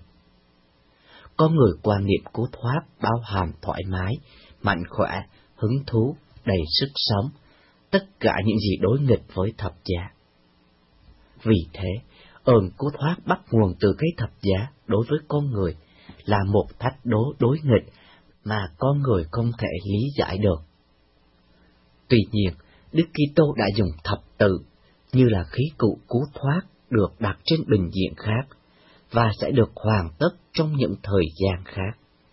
Có người quan niệm cứu thoát bao hàm thoải mái, mạnh khỏe, hứng thú, đầy sức sống, tất cả những gì đối nghịch với thập giá. Vì thế, ơn cứu thoát bắt nguồn từ cái thập giá đối với con người là một thách đố đối nghịch mà con người không thể lý giải được. Tuy nhiên, Đức Kitô đã dùng thập tự như là khí cụ cứu thoát được đặt trên bình diện khác và sẽ được hoàn tất trong những thời gian khác.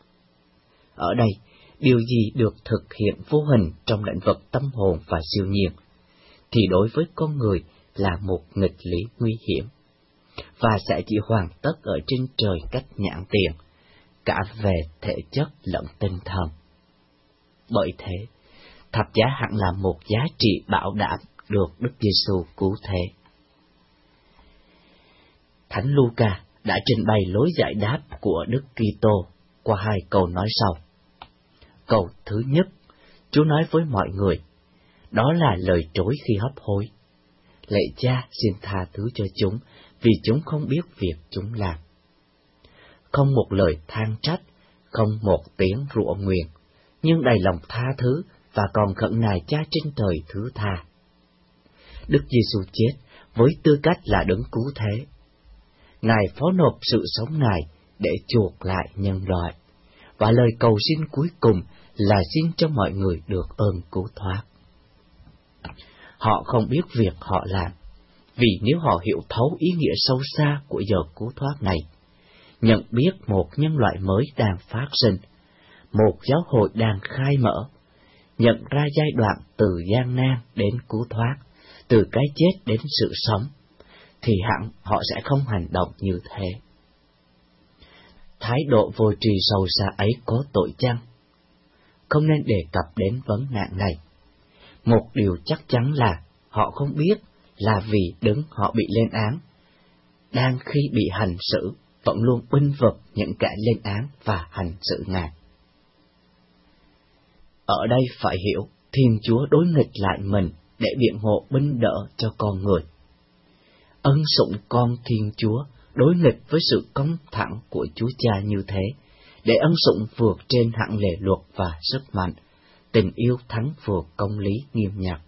Ở đây, điều gì được thực hiện vô hình trong lĩnh vực tâm hồn và siêu nhiên, thì đối với con người là một nghịch lý nguy hiểm, và sẽ chỉ hoàn tất ở trên trời cách nhãn tiền, cả về thể chất lẫn tinh thần. Bởi thế, thập giá hẳn là một giá trị bảo đảm được Đức Giêsu cứu thế. Thánh Luca đã trình bày lối giải đáp của Đức Kitô qua hai câu nói sau. Câu thứ nhất, Chúa nói với mọi người, đó là lời trối khi hấp hối. Lạy Cha, xin tha thứ cho chúng, vì chúng không biết việc chúng làm. Không một lời than trách, không một tiếng rủa nguyền, nhưng đầy lòng tha thứ và còn khẩn nài Cha trên trời thứ tha. Đức Giêsu chết với tư cách là đấng cứu thế. Ngài phó nộp sự sống Ngài để chuộc lại nhân loại, và lời cầu xin cuối cùng là xin cho mọi người được ơn cứu thoát. Họ không biết việc họ làm, vì nếu họ hiểu thấu ý nghĩa sâu xa của giờ cứu thoát này, nhận biết một nhân loại mới đang phát sinh, một giáo hội đang khai mở, nhận ra giai đoạn từ gian nan đến cứu thoát, từ cái chết đến sự sống, thì hẳn họ sẽ không hành động như thế. Thái độ vô tri sâu xa ấy có tội chăng? Không nên đề cập đến vấn nạn này. Một điều chắc chắn là họ không biết là vì đấng họ bị lên án, đang khi bị hành xử vẫn luôn bênh vực những kẻ lên án và hành xử Ngài. Ở đây phải hiểu, Thiên Chúa đối nghịch lại mình để biện hộ binh đỡ cho con người. Ân sủng con Thiên Chúa đối nghịch với sự công thẳng của Chúa Cha như thế, để ân sủng vượt trên hẳn lề luật và sức mạnh, tình yêu thắng vượt công lý nghiêm nhặt.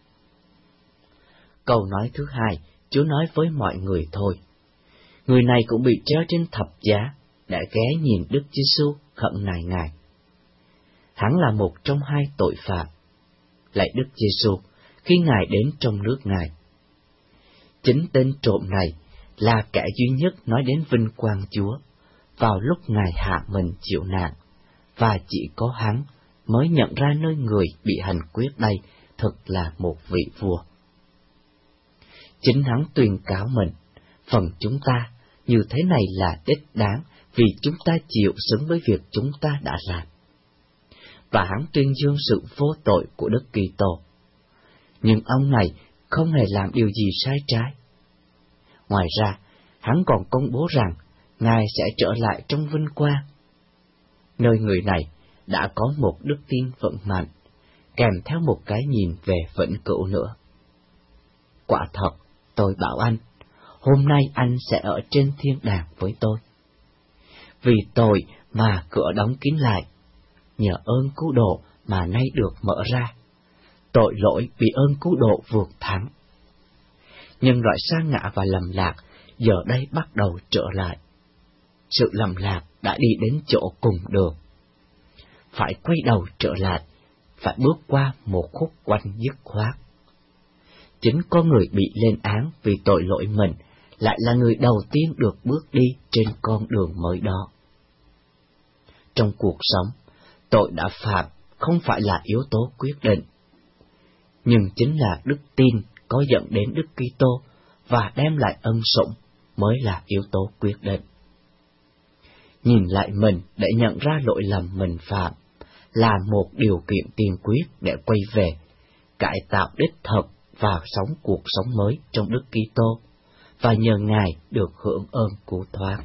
Câu nói thứ hai, Chúa nói với mọi người thôi. Người này cũng bị treo trên thập giá, đã ghé nhìn Đức Giêsu khẩn nài Ngài. Hắn là một trong hai tội phạm. Lạy Đức Giêsu, khi Ngài đến trong nước Ngài, chính tên trộm này là kẻ duy nhất nói đến vinh quang Chúa vào lúc Ngài hạ mình chịu nạn, và chỉ có hắn mới nhận ra nơi người bị hành quyết đây thực là một vị vua. Chính hắn tuyên cáo mình, phần chúng ta như thế này là đích đáng vì chúng ta chịu xứng với việc chúng ta đã làm. Và hắn tuyên dương sự vô tội của Đức Kitô. Nhưng ông này không hề làm điều gì sai trái. Ngoài ra, hắn còn công bố rằng Ngài sẽ trở lại trong vinh quang. Nơi người này đã có một đức tin vững mạnh, kèm theo một cái nhìn về vĩnh cửu nữa. Quả thật, tôi bảo anh, hôm nay anh sẽ ở trên thiên đàng với tôi. Vì tội mà cửa đóng kín lại, nhờ ơn cứu độ mà nay được mở ra, tội lỗi bị ơn cứu độ vượt thắng. Nhân loại sa ngã và lầm lạc giờ đây bắt đầu trở lại. Sự lầm lạc đã đi đến chỗ cùng đường. Phải quay đầu trở lại, phải bước qua một khúc quanh dứt khoát. Chính con người bị lên án vì tội lỗi mình lại là người đầu tiên được bước đi trên con đường mới đó. Trong cuộc sống, tội đã phạm không phải là yếu tố quyết định, nhưng chính là đức tin có dẫn đến Đức Kitô và đem lại ân sủng mới là yếu tố quyết định. Nhìn lại mình để nhận ra lỗi lầm mình phạm là một điều kiện tiên quyết để quay về, cải tạo đích thực và sống cuộc sống mới trong Đức Kitô, và nhờ Ngài được hưởng ơn cứu thoát.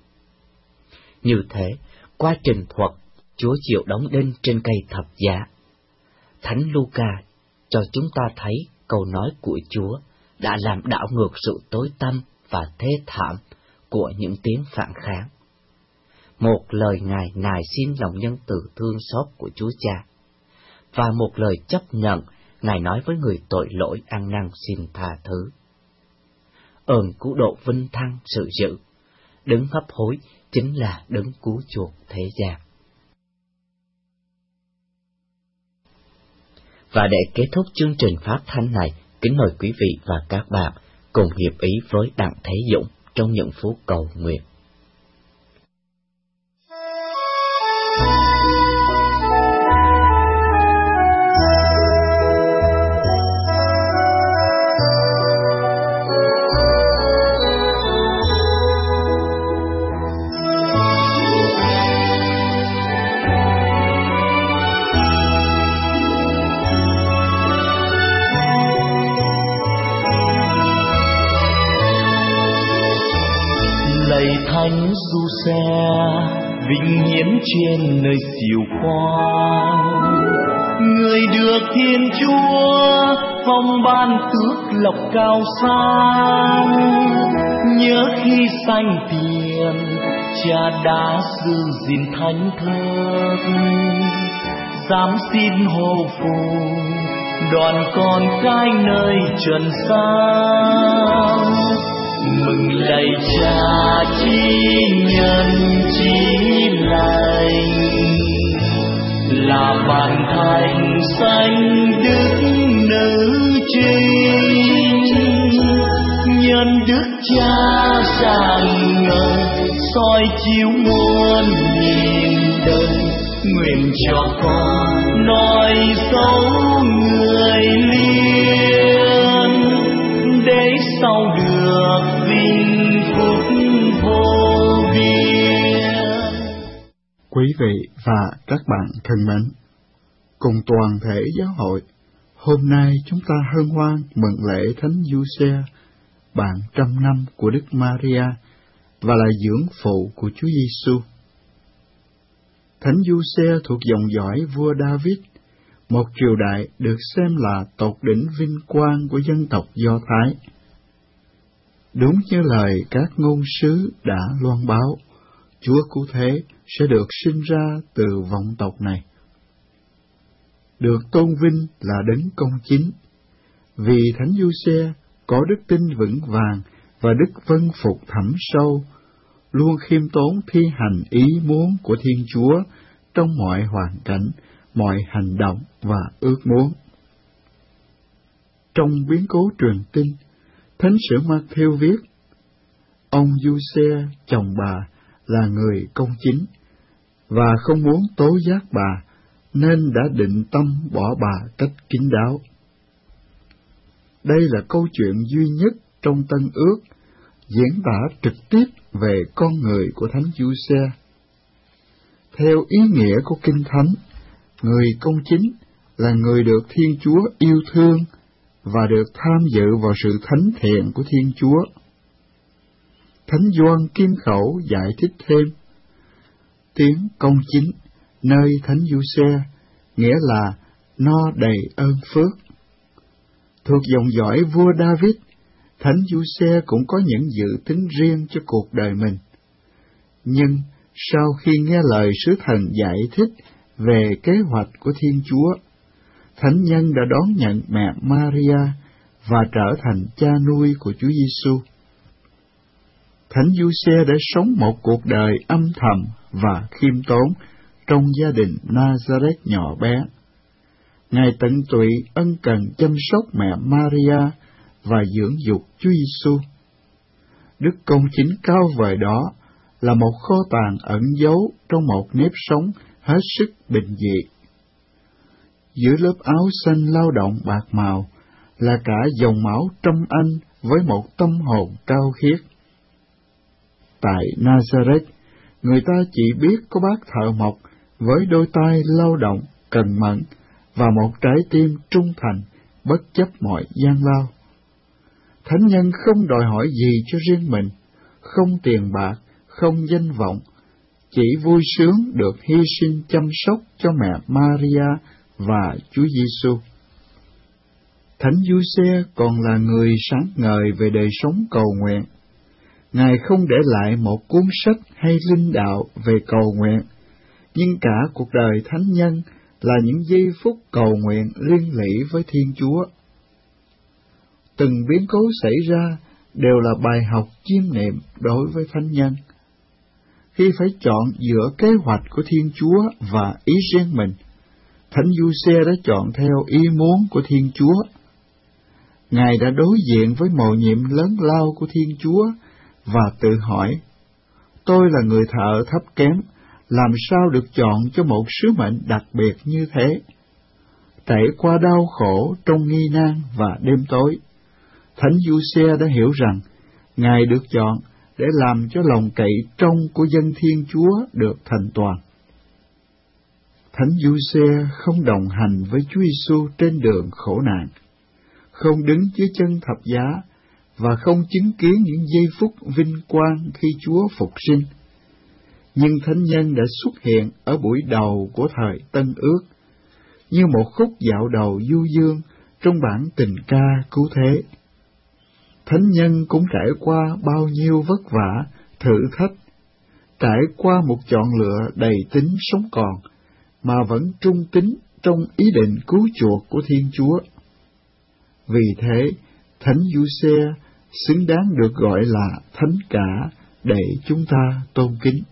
Như thế, qua trình thuật Chúa chịu đóng đinh trên cây thập giá, Thánh Luca cho chúng ta thấy câu nói của Chúa đã làm đảo ngược sự tối tăm và thê thảm của những tiếng phản kháng. Một lời Ngài nài xin lòng nhân từ thương xót của Chúa Cha, và một lời chấp nhận Ngài nói với người tội lỗi ăn năn xin tha thứ. Ơn cứu độ vinh thăng sự dữ, đấng hấp hối chính là đấng cứu chuộc thế gian. Và để kết thúc chương trình phát thanh này, kính mời quý vị và các bạn cùng hiệp ý với Đặng Thế Dũng trong những phút cầu nguyện. lạy Thánh Giuse, vinh hiển trên nơi siêu khoan. Người được Thiên Chúa phong ban tước lộc cao sang, nhớ khi sanh tiền Cha đã giữ gìn thánh thớt. Dám xin hô phù đoàn con cái nơi trần gian, mừng lạy Cha chi nhân chí lành, là bản thành sanh đức nữ trinh. Nhân đức Cha tràn ngời soi chiếu muôn nghìn đời, nguyện cho con nói dấu người liên, để sau được vinh phúc vô biên. Quý vị và các bạn thân mến, cùng toàn thể giáo hội, hôm nay chúng ta hân hoan mừng lễ Thánh Giuse, bạn trăm năm của Đức Maria và là dưỡng phụ của Chúa Giêsu. Thánh Giuse thuộc dòng dõi vua David, một triều đại được xem là tột đỉnh vinh quang của dân tộc Do Thái. Đúng như lời các ngôn sứ đã loan báo, Chúa Cứu Thế sẽ được sinh ra từ vọng tộc này. Được tôn vinh là đấng công chính, vì Thánh Giuse có đức tin vững vàng và đức vâng phục thẳm sâu, luôn khiêm tốn thi hành ý muốn của Thiên Chúa trong mọi hoàn cảnh, mọi hành động và ước muốn. Trong biến cố truyền tin, Thánh sử Matthew viết, ông Giuse, chồng bà, là người công chính, và không muốn tố giác bà, nên đã định tâm bỏ bà cách kín đáo. Đây là câu chuyện duy nhất trong Tân Ước diễn tả trực tiếp về con người của Thánh Giuse. Theo ý nghĩa của Kinh Thánh, người công chính là người được Thiên Chúa yêu thương và được tham dự vào sự thánh thiện của Thiên Chúa. Thánh Gioan Kim Khẩu giải thích thêm, tiếng công chính nơi Thánh Giuse nghĩa là no đầy ơn phước. Thuộc dòng dõi vua David, Thánh Giuse cũng có những dự tính riêng cho cuộc đời mình. Nhưng sau khi nghe lời sứ thần giải thích về kế hoạch của Thiên Chúa, Thánh nhân đã đón nhận mẹ Maria và trở thành cha nuôi của Chúa Giêsu. Thánh Giuse đã sống một cuộc đời âm thầm và khiêm tốn trong gia đình Nazareth nhỏ bé. Ngài tận tụy ân cần chăm sóc mẹ Maria và dưỡng dục Chúa Giêsu. Đức công chính cao vời đó là một kho tàng ẩn giấu trong một nếp sống hết sức bình dị. Dưới lớp áo xanh lao động bạc màu là cả dòng máu trong anh với một tâm hồn cao khiết. Tại Nazareth, người ta chỉ biết có bác thợ mộc với đôi tay lao động, cần mẫn và một trái tim trung thành, bất chấp mọi gian lao. Thánh nhân không đòi hỏi gì cho riêng mình, không tiền bạc, không danh vọng, chỉ vui sướng được hy sinh chăm sóc cho mẹ Maria và Chúa Giêsu. Thánh Giuse còn là người sáng ngời về đời sống cầu nguyện. Ngài không để lại một cuốn sách hay linh đạo về cầu nguyện, nhưng cả cuộc đời thánh nhân là những giây phút cầu nguyện liên lỉ với Thiên Chúa. Từng biến cố xảy ra đều là bài học chiêm nghiệm đối với thánh nhân. Khi phải chọn giữa kế hoạch của Thiên Chúa và ý riêng mình, Thánh Giuse đã chọn theo ý muốn của Thiên Chúa. Ngài đã đối diện với mầu nhiệm lớn lao của Thiên Chúa và tự hỏi, tôi là người thợ thấp kém, làm sao được chọn cho một sứ mệnh đặc biệt như thế? Trải qua đau khổ trong nghi nan và đêm tối, Thánh Giuse đã hiểu rằng Ngài được chọn để làm cho lòng cậy trông của dân Thiên Chúa được thành toàn. Thánh Giuse không đồng hành với Chúa Giêsu trên đường khổ nạn, không đứng dưới chân thập giá và không chứng kiến những giây phút vinh quang khi Chúa phục sinh. Nhưng thánh nhân đã xuất hiện ở buổi đầu của thời Tân Ước, như một khúc dạo đầu du dương trong bản tình ca cứu thế. Thánh nhân cũng trải qua bao nhiêu vất vả, thử thách, trải qua một chọn lựa đầy tính sống còn, mà vẫn trung tín trong ý định cứu chuộc của Thiên Chúa. Vì thế, Thánh Giuse xứng đáng được gọi là thánh cả để chúng ta tôn kính.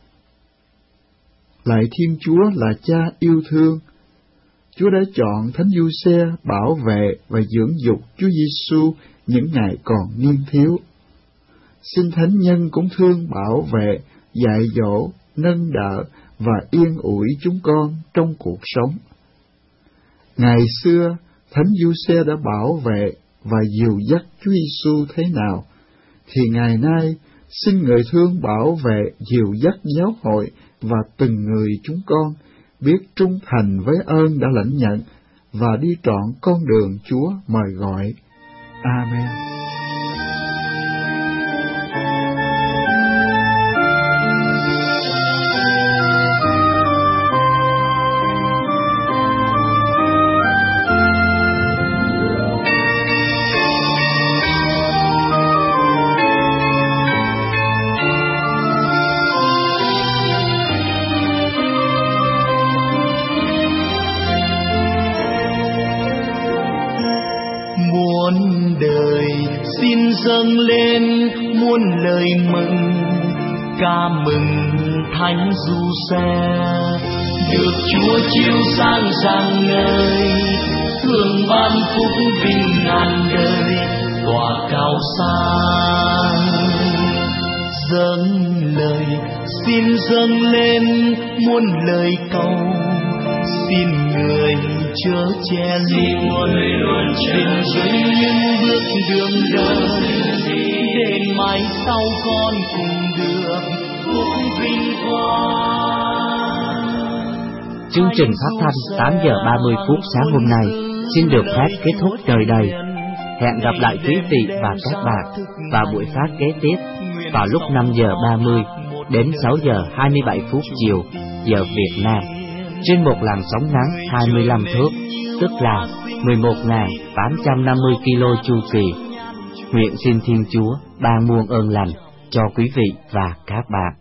Lạy Thiên Chúa là Cha yêu thương, Chúa đã chọn Thánh Giuse bảo vệ và dưỡng dục Chúa Giêsu những ngày còn niên thiếu. Xin thánh nhân cũng thương bảo vệ, dạy dỗ, nâng đỡ và yên ủi chúng con trong cuộc sống. Ngày xưa, Thánh Giuse đã bảo vệ và dìu dắt Chúa Giêsu thế nào, thì ngày nay xin người thương bảo vệ, dìu dắt giáo hội và từng người chúng con biết trung thành với ơn đã lãnh nhận và đi trọn con đường Chúa mời gọi. Amen. Dâng lên muôn lời mừng, ca mừng Thánh Giuse, được Chúa chiếu sáng rạng ngời, hương ban phúc vinh ngàn đời, tỏa cao sáng. Dâng lời, xin dâng lên muôn lời cầu, xin người chớ che luôn luôn trên dưới những bước đường đời, để mai sau con cùng được phúc vinh quang. Chương trình phát thanh tám giờ ba mươi phút sáng hôm nay xin được phép kết thúc nơi đây. Hẹn gặp lại quý vị và các bạn vào buổi phát kế tiếp vào lúc năm giờ ba mươi đến sáu giờ hai mươi bảy phút chiều giờ Việt Nam, trên một làn sóng ngắn hai mươi lăm thước, tức là mười một nghìn tám trăm năm mươi ki lô chu kỳ. Nguyện xin Thiên Chúa ban muôn ơn lành cho quý vị và các bạn.